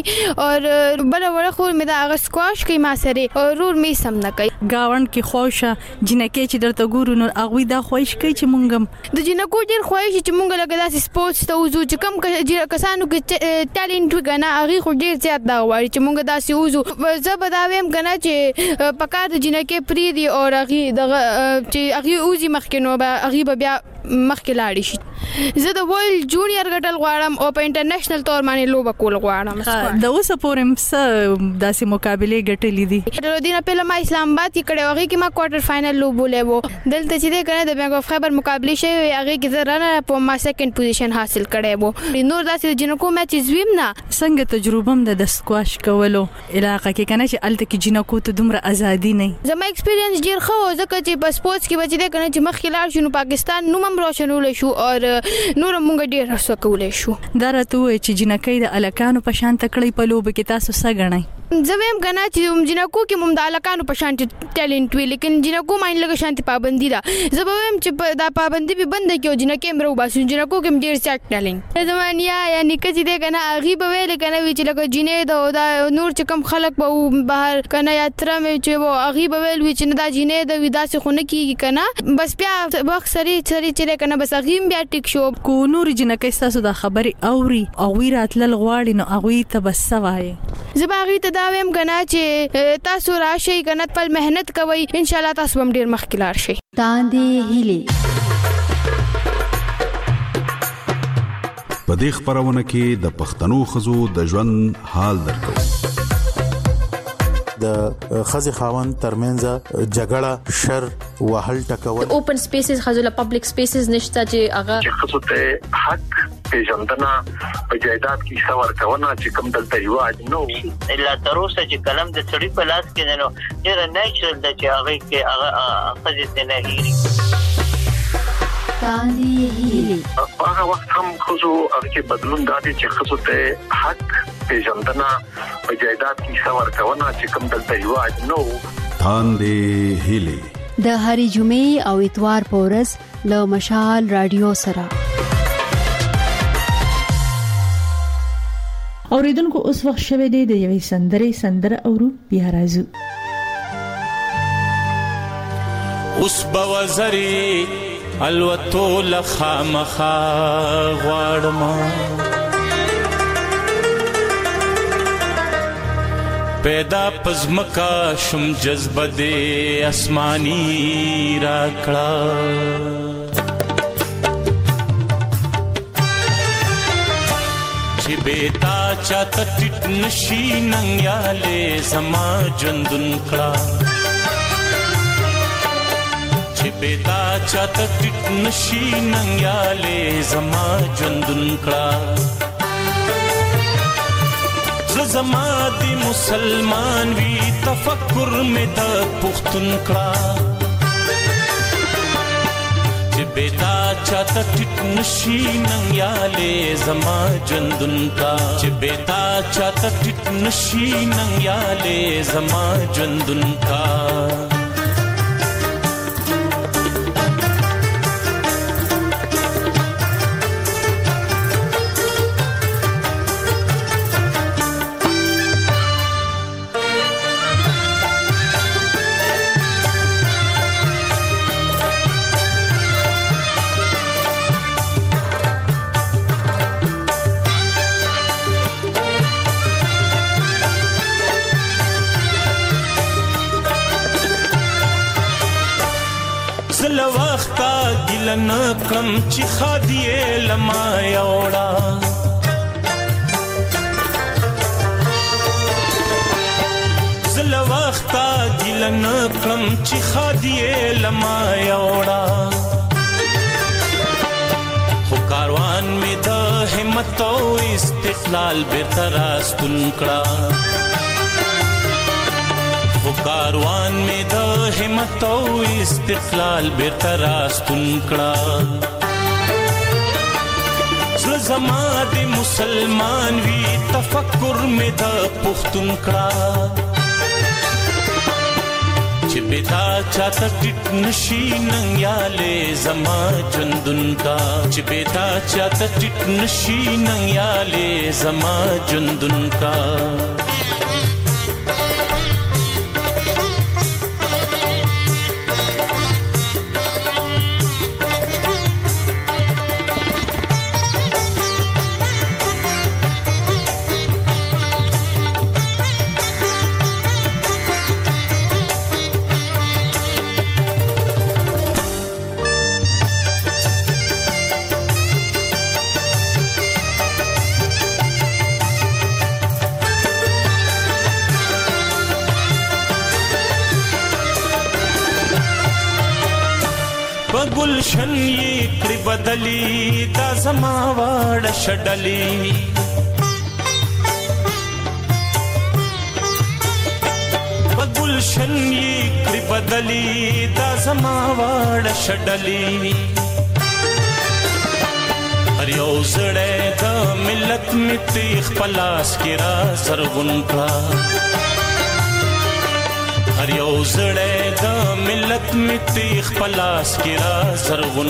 او بل وړ خور مې دا سکواش کوي ما سره او رور می سم نه کوي. گاوند کې خوښه جنکه چې درته ګورو نو هغه دا خوښ کوي چې مونږ د جنکو ډیر خوښ چې مونږ لګا داسې سپورتس ته وځو چې کم کسانو کې ټالنت وګنا هغه خو ډیر زیات دا وایي چې مونږ داسې وځو. زه به دا ویم کنه چې پکار د جنکه پری دی او هغه دغه چې هغه اوزي مخکینو به هغه بیا مخکې لاړ شي. زه د ورلد جونیئر ګټل غواړم او په انټرنیشنل تور باندې لوب کول غواړم. د اوسه پورم څه داسې مقابله ګټلې دي. د دینه په لمه اسلام آباد کې کړه هغه کې ما کوارټر فائنل لوب ولېو دلته چې ده کنه د بینک اف خیبر مقابله شوی هغه کې زه رانه په ما سیکنډ پوزیشن حاصل کړی وو. نور داسې جنکو میچز ویم نه. څنګه تجربه هم د سکواش کولو علاقه کې کنه چې الته کې جنکو ته دومره ازادي نه. زما ایکسپیرینس ډیر ښه و ځکه چې په سپورتس کې بچی ده کنه چې مخکې لاړ شو نو پاکستان نوم روشنول شو او نور مونږ ډیر څه کولای شو. دا راته وای چې جنکۍ د الکانو په شان تکړې په لوب کې تاسو څه غنئ؟ زویم کنه چې جنکو کې مم د الکانو په شان ټیلنټ وی لیکن جنکو ماین لګ شانتي پابندي ده زبویم چې دا پابندي به بند کیو جنکه مرو باسو جنکو کې ډیر سټ ټیلنټ زمانیا یعنی کچې ده کنه اغي به ویل کنه وی چې لګ جنې دا نور چې کم خلک به بهر کنه یاترا مې چې وو اغي به ویل وی چې دا جنې د ودا سه خونه کیږي کنه بس بیا وخت سری چې کنه بس اغیم بیا ټیک شو کو نور جنکه تاسو دا خبري اوري او وی راتل غواړي نو اغوي ته بس سوای زباغي ته دا ویم کنه چې تاسو راشي کنه خپل مهنت کوي ان شاء الله تاسو هم ډیر مخکلار شي تاندې هلي په دې خبرونه کې د پښتنو خزو د ژوند حال درکو د خزي خاوند ترمنځ جګړه شر وهل ټکول اوپن سپیسز خزو له پبلک سپیسز نشته چې هغه خزو ته حق پیژندنه په جایداد کې څور کونه چې کوم دلته یواج نو الا تر اوسه چې کلم د سړي په لاس کې نه ډیر نیچرل د چې هغه کې هغه خزه نه هېري تاندې هلي هغه وخت هم خزو هغه بدلون دادي چې خزو ته حق پیژندنه په جایداد کې څور کونه چې کوم دلته یواج نو تاندې هلي د هری جمعې او اتوار په ورځ له مشال رادیو سره اوریدونکو اوس وخت شوه دی د یوې سندره اورو بیا راځو اوس بوزري الوتو لخامخا غواړم پیدا پزمکا شم جذبه دې اسماني راکړه چې بیتا چاته ټټ نشي ننګیاله زما جندن کړه چې بیتا چاته ټټ نشي ننګیاله زما جندن کړه زما دی مسلمان وی تفکر میں د پختون کړه بیتا چاته ټټ نشي ننګیاله زما جندن کا چې بیتا چاته ټټ نشي ننګیاله زما جندن کا نکم چې خادیه لما یوړا زل وختا ګل نکم چې خادیه لما یوړا خو کاروان می د همت او استقلال به تراستون کړه کاروان میں د همت او استقلال بیرته راستون کړه زما د مسلمان وی تفکر میں د پختون کړه چې بیتا چاته ټټ نشي ننګیاله زما جندن کا چې بیتا چاته ټټ نشي ننګیاله زما جندن کا گلشن یہ کړي بدلی دا زما واړه شډلی گلشن یہ کړي بدلی دا زما واړه شډلی هر یو زړه د ملت می تیخ پلاس کې را سرغون کړه هر یو زړه د ملت می تیخ پلاس کې را زرغون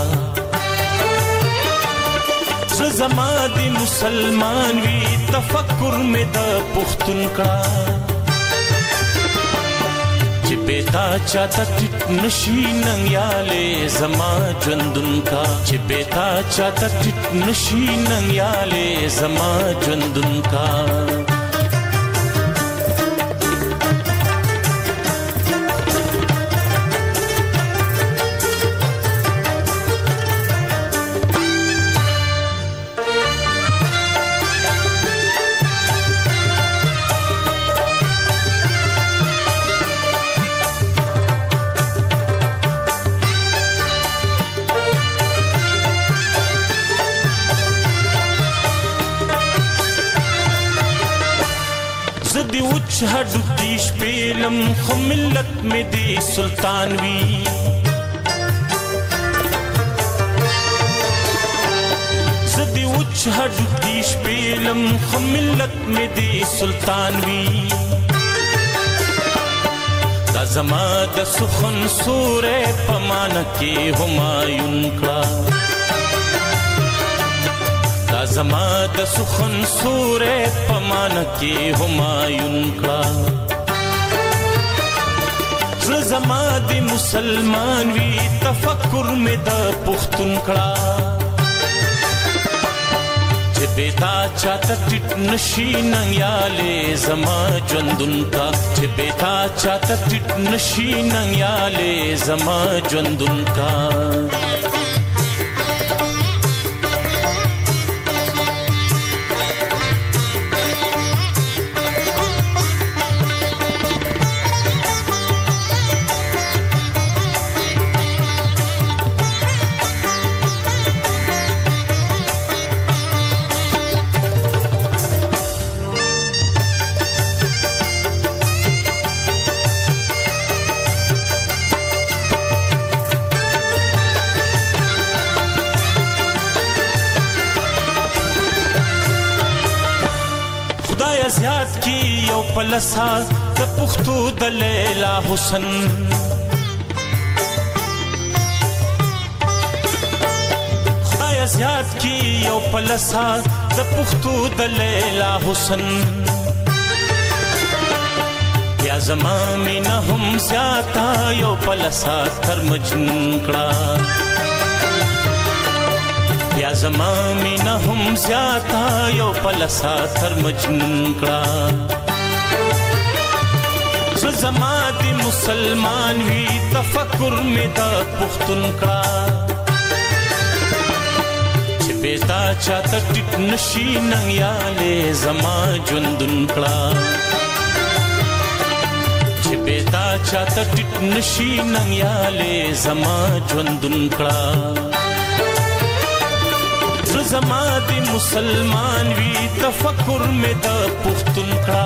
کړه زما د مسلمان وی تفکر می د پښتون کا چې بیتا چاته ټټ نشي نن یاله زما ژوندون کا چې بیتا چاته ټټ نشي نن یاله زما ژوندون کا हडू तीश पेलम खो मिल्लत में दे सुल्तानवी ज़दी उच्च हडू तीश पेलम खो मिल्लत में दे सुल्तानवी दा ज़मा दा सुखन सूरे पमान के हुमायूं का زما د سخن سوره پمان کې همایون کا زما د مسلمان وی تفکر می د پښتون کړه چې بیتا چاته ټټ نشي نن یاله زما ژوندون کا چې بیتا چاته ټټ نشي نن یاله زما ژوندون کا پلسا د پختو د لیلا حسن خدای زیات کی یو پلسا د پختو د لیلا حسن یا زما مینا هم زیاتا یو پلسا تر مجنون کړه یا زما مینا هم زیاتا یو پلسا تر مجنون کړه زما دی مسلمان وی تفکر می دا پختون کا چې بیتا چاته ټټ نشي نن یاله زما ژوندون کړه چې بیتا چاته ټټ نشي نن یاله زما ژوندون کړه زما دی مسلمان وی تفکر می دا پختون کا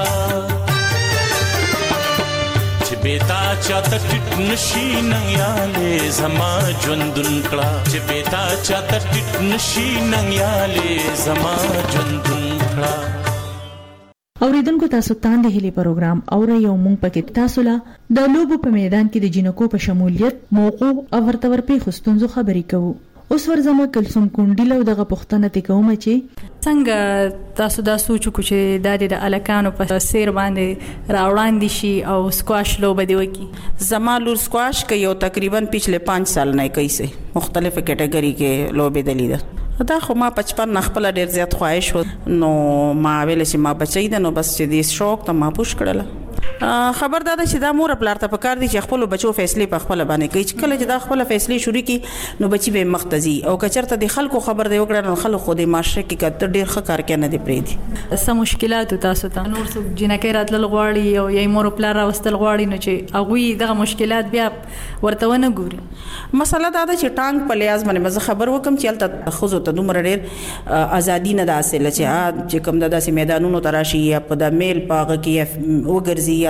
بیتا چاته ټټ نشي نن یاله زما ژوندون کړه چې بیتا چاته ټټ نشي نن یاله زما ژوندون کړه اوریدونکو تاسو ته د هلي پروګرام اور یو مونږ پکې تاسو له د لوبو په میدان کې د جنکو په شمولیت موقوف او ورته ورپی خستونزو خبرې کوو اوس ورزمه کلسوم کونډیلو دغه پښتنه ته کوم چې څنګه تاسو دا سوچ کو چې د الکانو په سیر باندې راوړاندې شي او سکواش لوبه دی وکی زما لور سکواش کې یو تقریبا پچھلے 5 سال نه کوي سه مختلف کټګوري کې لوبه دلی ده دا خو ما 55 نخپل ډیر زیات خواهش و نو ما ویل چې ما بچی ده نو بس چې دې شوق ته ما پوښ کړله خبر دا چې دا مور پلار ته پکار دي چې خپل بچو فیصله په خپل باندې کوي چې کله چې دا خپل فیصله شروع کی نو بچي به مختزي او کچرته د خلکو خبر دی وکړه نو خلکو خو د معاشره کې کته ډیر ښه کار کوي نه دی پرې دي سم مشکلات تاسو ته نور څو جنکې راتل غواړي او یې مور پلار راوستل غواړي نو چې هغه دغه مشکلات بیا ورته ونه ګوري مسله دا ده چې ټانګ په لیاز باندې خبر وکم چې الته خزو ته دومره ډیر ازادي نه داسې لچې کوم داسې میدانونو تراشي یا په د میل پاغه کې وګرځي یا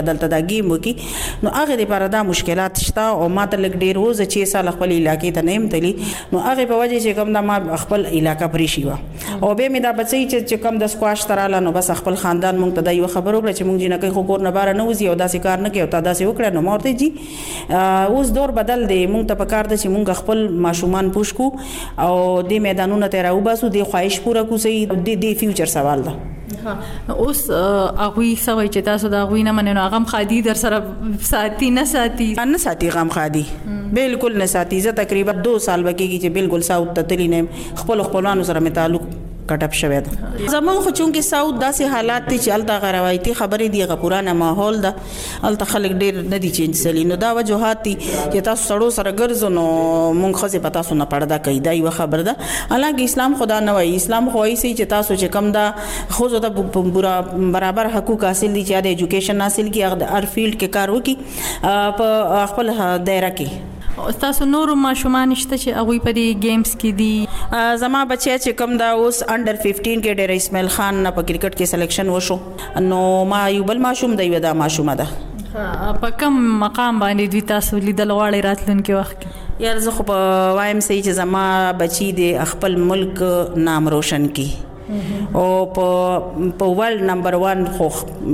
یا دلته دا گیم وکي نو هغه لپاره دا مشکلات شته او ما ته لګ ډیر روز 6 سال خپل علاقې ته نیم تلی نو هغه په وجه چې کوم دا ما خپل علاقې پرې شي او به مې دا بچي چې کوم د سکواش تراله نو بس خپل خاندان مونږ ته دا یو خبر وکړه چې مونږ جنکه خو کور نه بار نه وځي او داسې کار نه کوي او تا داسې وکړه نو مورته جی اوس دور بدل دی مونږ ته پکار د چې مونږ خپل ماشومان پوښکو او د میدانونو ته راوباسو د خواهش پوره کوسي د فیوچر سوال ده اوس هغه سوي چې تاسو دا غوي نه مننه غم خادي در سره ساتي نه ساتي غم خادي بالکل نه ساتي زه تقریبا 2 سال بکیږي چې بالکل ساوت ته تلی نه خپلوانو سره مې تعلق کټپ شوی ده زمون خو چونکه ساوت داسې حالات دي چې الته غروایتي خبرې دی غ پرانا ماحول ده الته خلک ډیر نه دي چینج سلی نو دا وجوهات دي چې تاسو سړو سره ګرځو نو مونږ خو پتا سو نه پړدا کوي دا یو خبر ده حالانکه اسلام خدا نه وایي اسلام خو وایي چې تاسو چې کم دا خو د برابر حقوق حاصل دي چې د ایجوکیشن حاصل کی هر فیلډ کې کار وکي په خپل دایره کې تاسو نور ماشومان شته چې هغه په دې گیمز کې دي زما بچی چې کوم دا اوس انډر 15 کې ډېر اسماعیل خان په کرکټ کې سلیکشن وشو نو ما یو بل ماشوم دی ودا ماشومه ده په کوم مقام باندې دوی تاسو لیدل غواړي راتلونکي وخت کې یار زه خو په وایم سي چې زما بچی د خپل ملک نام روشن کی او په ورلد نمبر 1 خو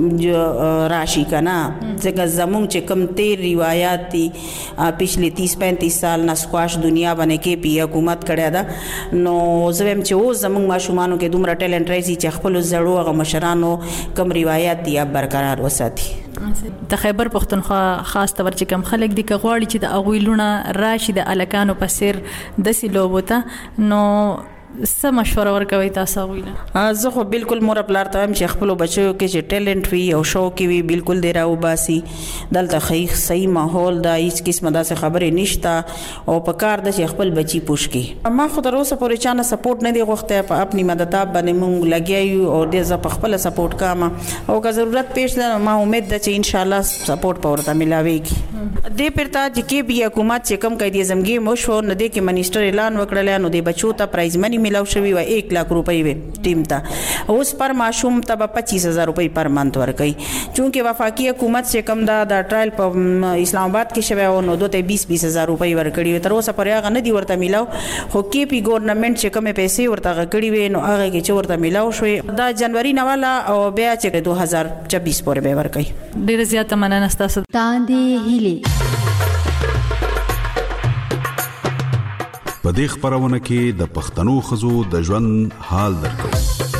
راشي کنا ځکه زموږ چې کم تیر روایت دي پچھلے 30-35 سال نه سکواش دنیا باندې کې پی حکومت کړی دا نو زویم چې اوس زموږ ماشومانو کې دومره ټیلنټ راځي چې خپل زړو هغه مشرانو کم روایت دي برقرار وساتي د خیبر پښتونخوا خاص تور چې کم خلک دي کغواړي چې د اغویلونه راشي د الکانو په سر د سلوبوته نو څه مشوره ورکوي تاسو ویله زه خو بالکل مور پلار ته هم چې خپل بچو کې چې ټیلنټ وي او شو کې وي بالکل دی راو باسي دلته صحیح ماحول دا هیڅ قسمه داسې خبرې نشته او په کار د چې خپل بچي پوښ کی ما خو تر اوسه پورې چانه سپورټ نه دی غوښته په خپل مددتاب باندې مونږ لګیایو او د ز په خپل سپورټ کاما او که ضرورت پیښ ده ما امید ده چې ان شاء الله سپورټ پورته ملاويږي دې پرتا چې کې بي حکومت چې کم کوي د زمګي مو شو نه دي کې منیسټر اعلان وکړل نو د بچو ته پرایز منی ملاو شوی و 1 लाख روپۍ وي ټیم ته اوس پر ماشوم ته 25000 روپۍ پر منت ورکړي چونکه وفاقي حکومت چې کم دا ټرایل په اسلام آباد کې شوی او نو دوته 20000 روپۍ ورکړي تر اوسه پر هغه نه دی ورته ملاو خو کې پی ګورنمنت چې کم پیسې ورته غکړي وي نو هغه کې چې ورته ملاو شوی دا جنوري نه والا او بیا چې 2024 پورې به ورکړي ډیر زیاته مننه تاسو تاندې هیلي په دې خبرونه کې د پښتنو خزو د ژوند حال درکو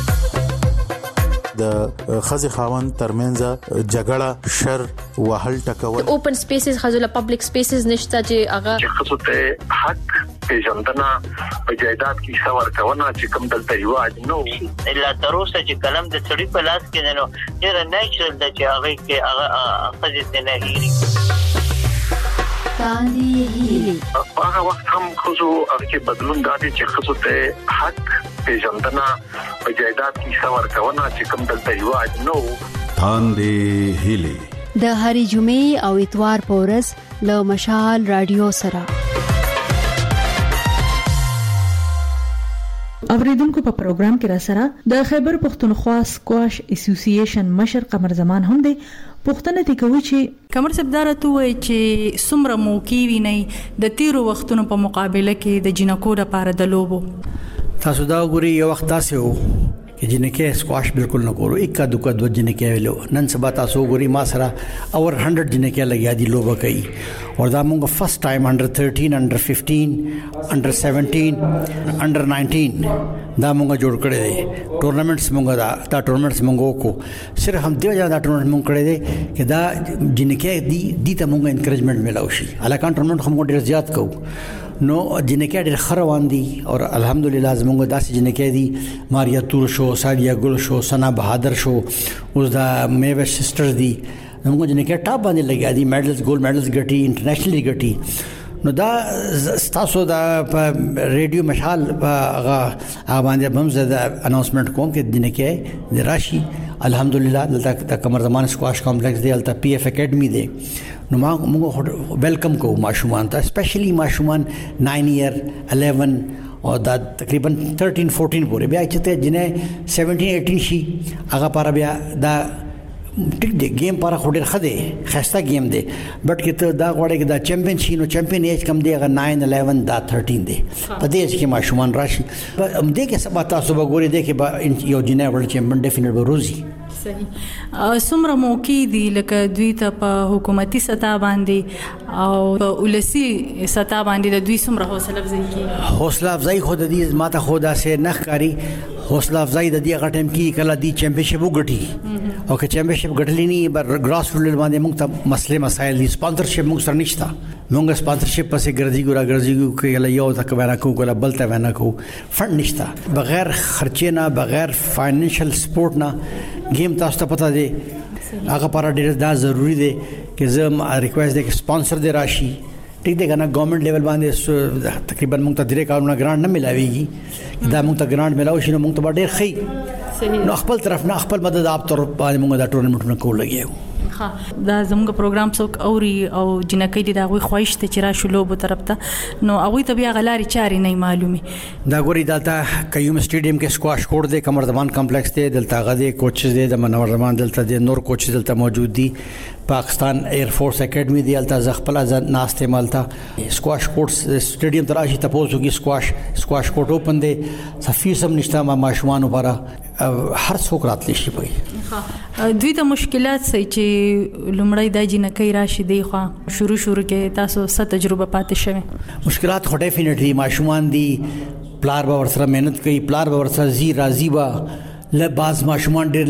د خزي خاوند ترمنځ جګړه شر وهل ټکول اوپن سپیسز خزو پبلک سپیسز نشته چې هغه خصوص ته حق پیژندنه په جایداد کې څور کونه چې کوم دلته یواج نو الا تر اوسه چې کلم د سړی په لاس کې نه نو ډیر نیچرل د چې هغه کې هغه خزي نه هېري هغه وخت هم خصو هغه بدلون دادي چې خصو ته حق پیژندنه په جایداد کې څور کونه چې کوم دلته یواج نو تاندې هیلي د هری جمعې او اتوار پورز له مشال رادیو سره اوریدونکو په پروګرام کې را سره د خیبر پښتونخوا سکواش اسوسییشن مشر قمر زمان هم دی پښتنه تی کوي چې قمر صاحب ته وایي چې سمره موقع وی نه د تیرو وختونو په مقابله کې د جنکو لپاره د لوبو تاسو دا ګوري یو وخت تاسو چې جنکه سکواش بالکل نه کورو اکا دوکا دو جنکه ویلو نن سبا تاسو ګوري ما سره اور 100 جنکه لګیا دي لوبه کوي اور دا موږ فرست ټایم انډر 13 انډر 15 انډر 17 انډر 19 دا موږ جوړ کړی دی ټورنمنټس موږ دا ټورنمنټس موږ وکړو صرف هم دیو دا ټورنمنټ موږ کړی دی چې دا جنکه دي ته موږ انکریجمنٹ ملاوي شي الکان ټورنمنټ هم ډیر زیات کوو نو جنکه ډېر خروان دي او الحمدلله زموږ داسې جنکه دي ماریا تور شو سادیا ګل شو سنا بهادر شو اوس دا میوه سسټر دي موږ جنکه ټاپ باندې لګیا دي میډلز ګولډ میډلز ګټي انټرنیشنلی ګټي نو دا تاسو دا ریډیو مشال هغه باندې هم زده اناونسمنت کوم کې جنکه د راشي الحمدلله دلته د کمر زمان سکواش کمپلیکس دی الته پی اف اکیډمي دی نو موږ ویلکم کوو ماشومان ته سپیشلی ماشومان 9 ایئر 11 او دا تقریبا 13 14 پورې بیا چې ته جنې 17 18 شي هغه پر بیا دا ټیک دی گیم پر خډر خده خسته گیم دی بټ کې ته دا غوړې کې دا چمپیون شي نو چمپیون ایج کم دی هغه 9 11 دا 13 دی په دې کې ماشومان راشي دې کې سبا تاسو وګورئ دې کې یو جنې ورلد چمپیون ډیفینټ به روزي صحیح څومره موقع دي لکه دوی ته په حکومتي سطح باندې او په ولسی سطح باندې د دوی څومره حوصله افزایی کی حوصله افزایی خو د دې ماته خو دا سه نخکاری حوصله افزایی د دې غټم کې کله دی چمپیونشپ وګټي او که چمپیونشپ ګټلې نه بر ګراس روټ باندې موږ ته مسله مسایل دي سپانسرشپ موږ سره نشته موږ سپانسرشپ پسې ګرځي کله یو تک ورا کو کله بل ته ورا کو فند نشته بغیر خرچې نه بغیر فاینانشل سپورټ نه گیم تاسو ته پتا دی هغه پر ډیر دا ضروری دی چې زه ریکوست دی چې سپانسر دی راشي ټیک دی کنه ګورنمنت لیول باندې تقریبا موږ ته ډیره کارونه ګرانټ نه ملاويږي دا موږ ته ګرانټ ملاوي شنو موږ ته ډیر خي نو خپل طرف نه خپل مدد اپ تر باندې موږ دا ټورنمنټونه کول لګیو دا زموږ پروګرام څوک اوري او جنکې دي دا غوي خواهش ته چې را شلو بو طرف ته نو هغه ته بیا غلاري چاري نه معلومي دا ګوري دلته کيوم سټیډیم کې سکواش کورټ دی کمرزمان کمپلیکس دی دلته غدي کوچز دی د منور رحمان دلته دی نور کوچز دلته موجود دي پاکستان ایر فورس اکیډمي دی دلته زغپل ناشته مالتا سکواش کورټ سټیډیم تراشي تاسو کې سکواش کورټ اوپن دی صفي سم نشته ما شومان لپاره هر څوک راتلی شي پي دوی ته مشکلات سي چې لمړی د جنکې راشي دی خو شروع کې تاسو ست تجربه پاتې شوه مشکلات خو ډیفینټلی ماشومان دي پلار به ورسره مهنت کوي پلار به ورسره زی راضي با لباس ماشومان ډېر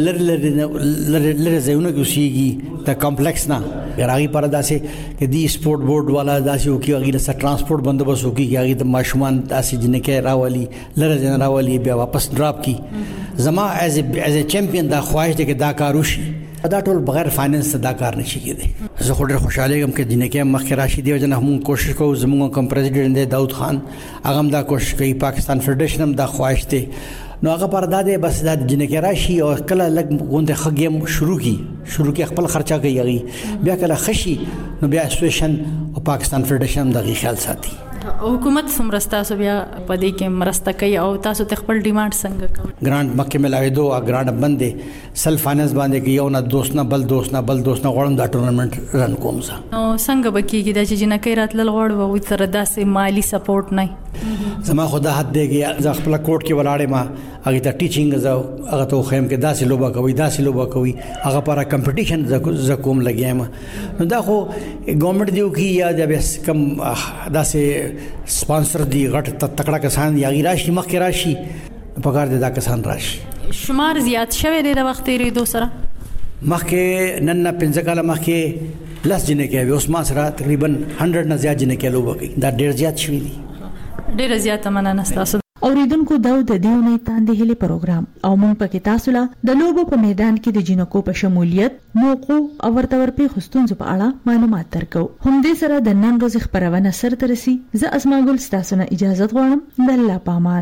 لره ځایونه کې اوسېږي د کمپلیکس نه راغي پر داسې کې دی سپورت بورډ والا داسې وکي هغه د ترانسپورت بندوبست وکي هغه د ماشومان داسې جنکې راولي لره جن راولي بیا واپس ډراپ کی زما ایز ا چمپیون دا خواهش دی چې دا کار وشي دا ټول بغیر فاینانس دا کار نشي کېدی زه خو ډېر خوشاله یم چې جنکې مخکې راشي دی جن هم کوشش کوو زموږ کوم پریزیډنټ دی داود خان هغه هم دا کوشش کوي پاکستان فدریشن هم دا خواهش دی نو هغه پر داده بس د جنکې راشي او کله لګ غونډه خګیم شروع کی خپل خرچه کوي بیا کله خشي نو بیا اسوسییشن او پاکستان فدریشن دغه خیال ساتي حکومت سمرستا سو بیا پدې کې مرسته کوي او تاسو ته خپل ډیماند څنګه کوي ګرانټ مکه ملاوي دوه ګرانټ باندې سیلف فاینانس باندې کې یو نه دوست نه بل دوست نه غوړم دا ټورنمنت رن کوم زه نو څنګه بکیږي دا چې جنکې راتل غوړ وو تر داسې مالی سپورټ نه زما خدا حد دیږي ځ خپل کوټ کې ولاړې ما هغه ته ټیچینګ هغه ته خیم کې داسې لوبه کوي هغه لپاره کمپټیشن ز کوم لګیما نو دا خو ګورنمنت دیو کې یا د بس کم داسې سپانسر دی غټ تکړه کسان یا راشي مخکې راشي پکار دي دا کسان راشي شمار زیات شوه د وخت لري دو سره مخکې نن 15 کاله مخکې لس جنې کې اوس ما سره تقریبا 100 نه زیات جنې کې لوبه کوي دا ډېر زیات شوی دي ډېر زیات مننه تاسو اوریدونکو د دیونه تاندې هلي پروګرام او مونږ پکې تاسو له د لوبو په میدان کې د جنکو په شمولیت موقع او ورته په خستونځ په اړه معلومات درکو هم دې سره د نن ورځې خبرونه سره ترسي زه اسما ګل تاسو نه اجازه غواړم د الله پامان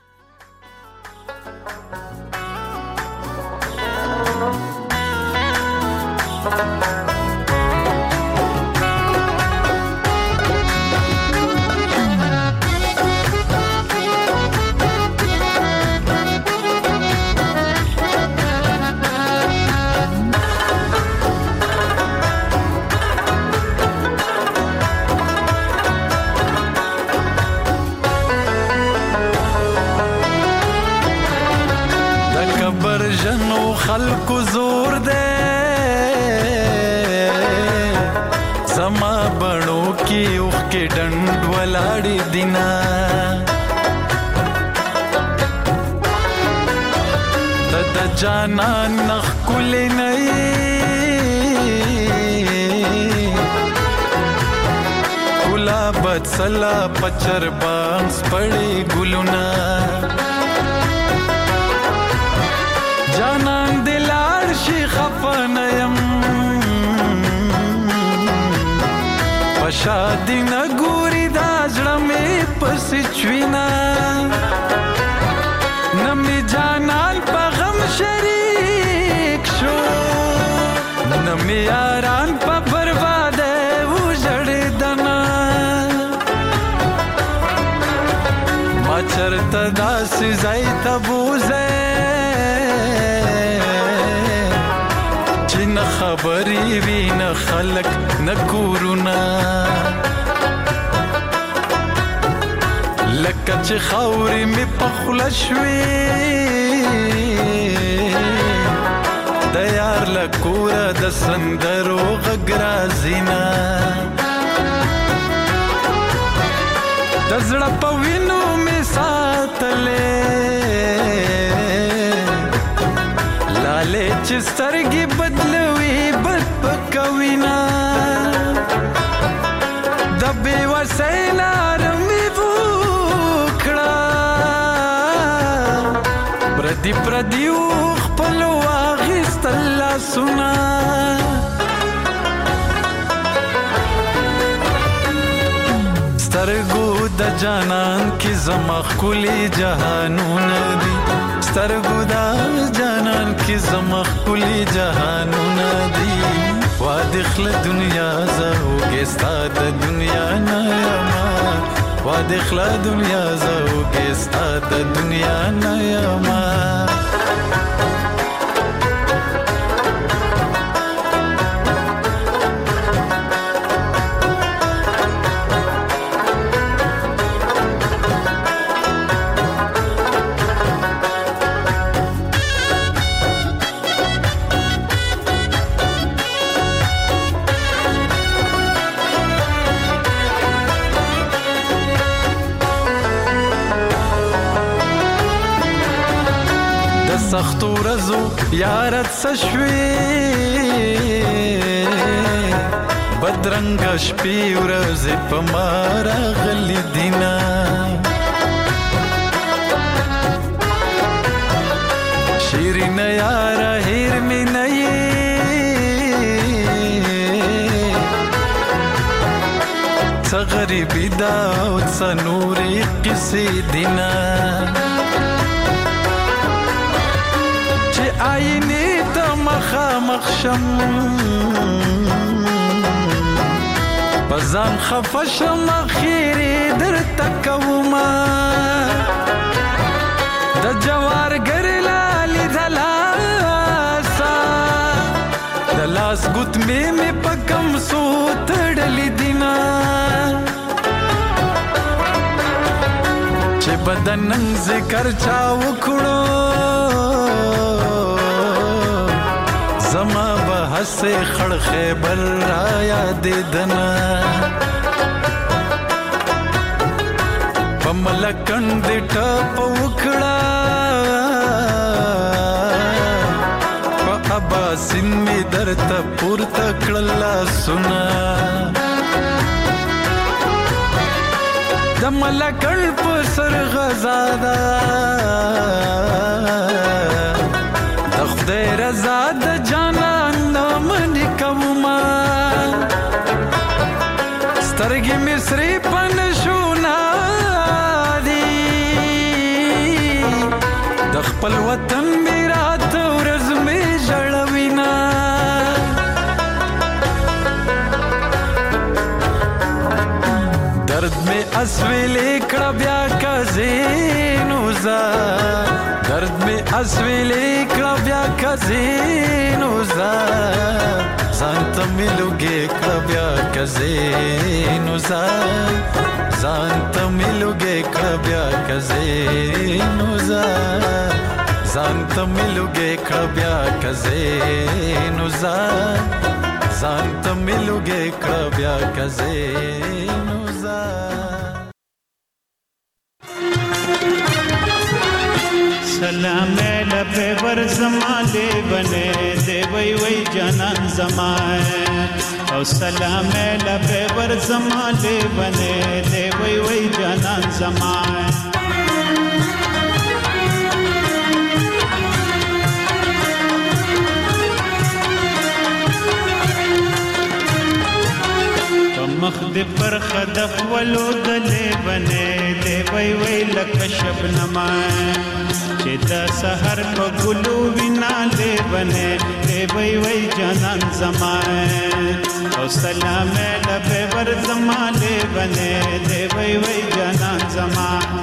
خلق زور دے زما بڼو کې اوخ کې ډنډ ولاړې دینا د جانان نخ کول نه गुलाबत सला पचर बांस पड़े गुलुना जानन दिलार शी खफनयम पशादी न गुरी दाजड़ा में पसिचविना नमी जानन पगम शरीक शो नमी यारान पा बर्बादे चरता दास जाई तबूजे चिन نه خبرې وي نه خلک نه کورونه لکه چې خاورې مې په خوله شوې د یار له کوره د سندرو غږ راځي نه د زړه په وینو مې ساتلې لالې چې سترګې بدلوي بد پکوي نه د بېوسۍ لاره مې وکړه پردي خپلو اخیستل لاسونه سترګو د جانان کې زما ښکلي جهانونه دي سترګو د جانان کې زما ښکلي جهانونه دي وادخل دنیا زه وږې ستا د دنیا نه یمه وادخل دنیا زه وږې ستا د دنیا نه یمه سختو ورځو یارت څه شوې بدرنګه شپې ورځې په ما راغلي دینه شیرینه یاره هیر مې نه یې څه غریبي ده او څه نورې قصې دینه آینې ته مخامخ شم په ځان خفه شم خیرې درته کومه د جوارګر لالي د لاسه د لاس ګوتمې مې په کمسو تړلې دینه چې بدنن ذکر چا وکړو زما به هسې خړ خیبر را یادېدنه په ملکن دې ټپه وکړه په اباسین مې درته پورته کړل لاسونه د ملکن په سر غزا ده د خدای رضا د جانان نامنې کومه سترګې مې سرې په نشونه دي د خپل وطن مې راته ورځ مې ژړوینه درد مې اسویلې کړه بیا کزینو زه درد مې اسویلې کړه بیا کزینو زه ځان ته مې لوګې کړه بیا کزینو زه ځان ته مې لوګې کړه بیا کزینو زه ځان ته مې لوګې کړه بیا کزینو زه ځان ته مې لوګې کړه بیا کزینو زه سلام لبے ور زمالے بنے دے وی وی جانان زمائے او سلام لبے ور زمالے بنے دے وی وی جانان زمائے مخد پر خدف ولو دلے بنے دے وی وی لک شبنما چې د سحر په ګلو وینا لې بنے دے وی وی جانان زمائے او سلام لبے ور زمالے بنے دے وی وی جانان زمائے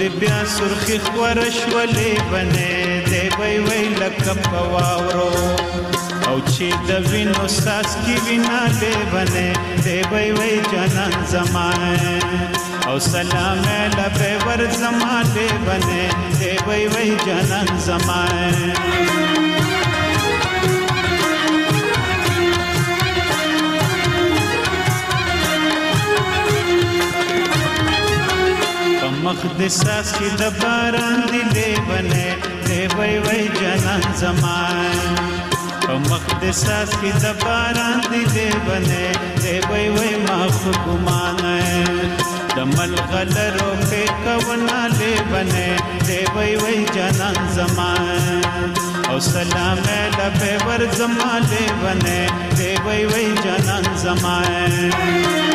بیا سرخی خورش ولې بنه دی وی لکه پواورو او چې د وینو ساس کی وینا دی بنه دی وی جنان زمانه او سلام لبه ور زمانه بنه دی وی جنان زمانه مخدساس کی د باران دی لیونه دی وی جنان زمان او مخدساس کی د باران دی لیونه دی وی ماخ ګمان د ملغلرو په کونا لیونه دی وی جنان زمان او سلام لبه ور زمان لیونه دی وی جنان زمان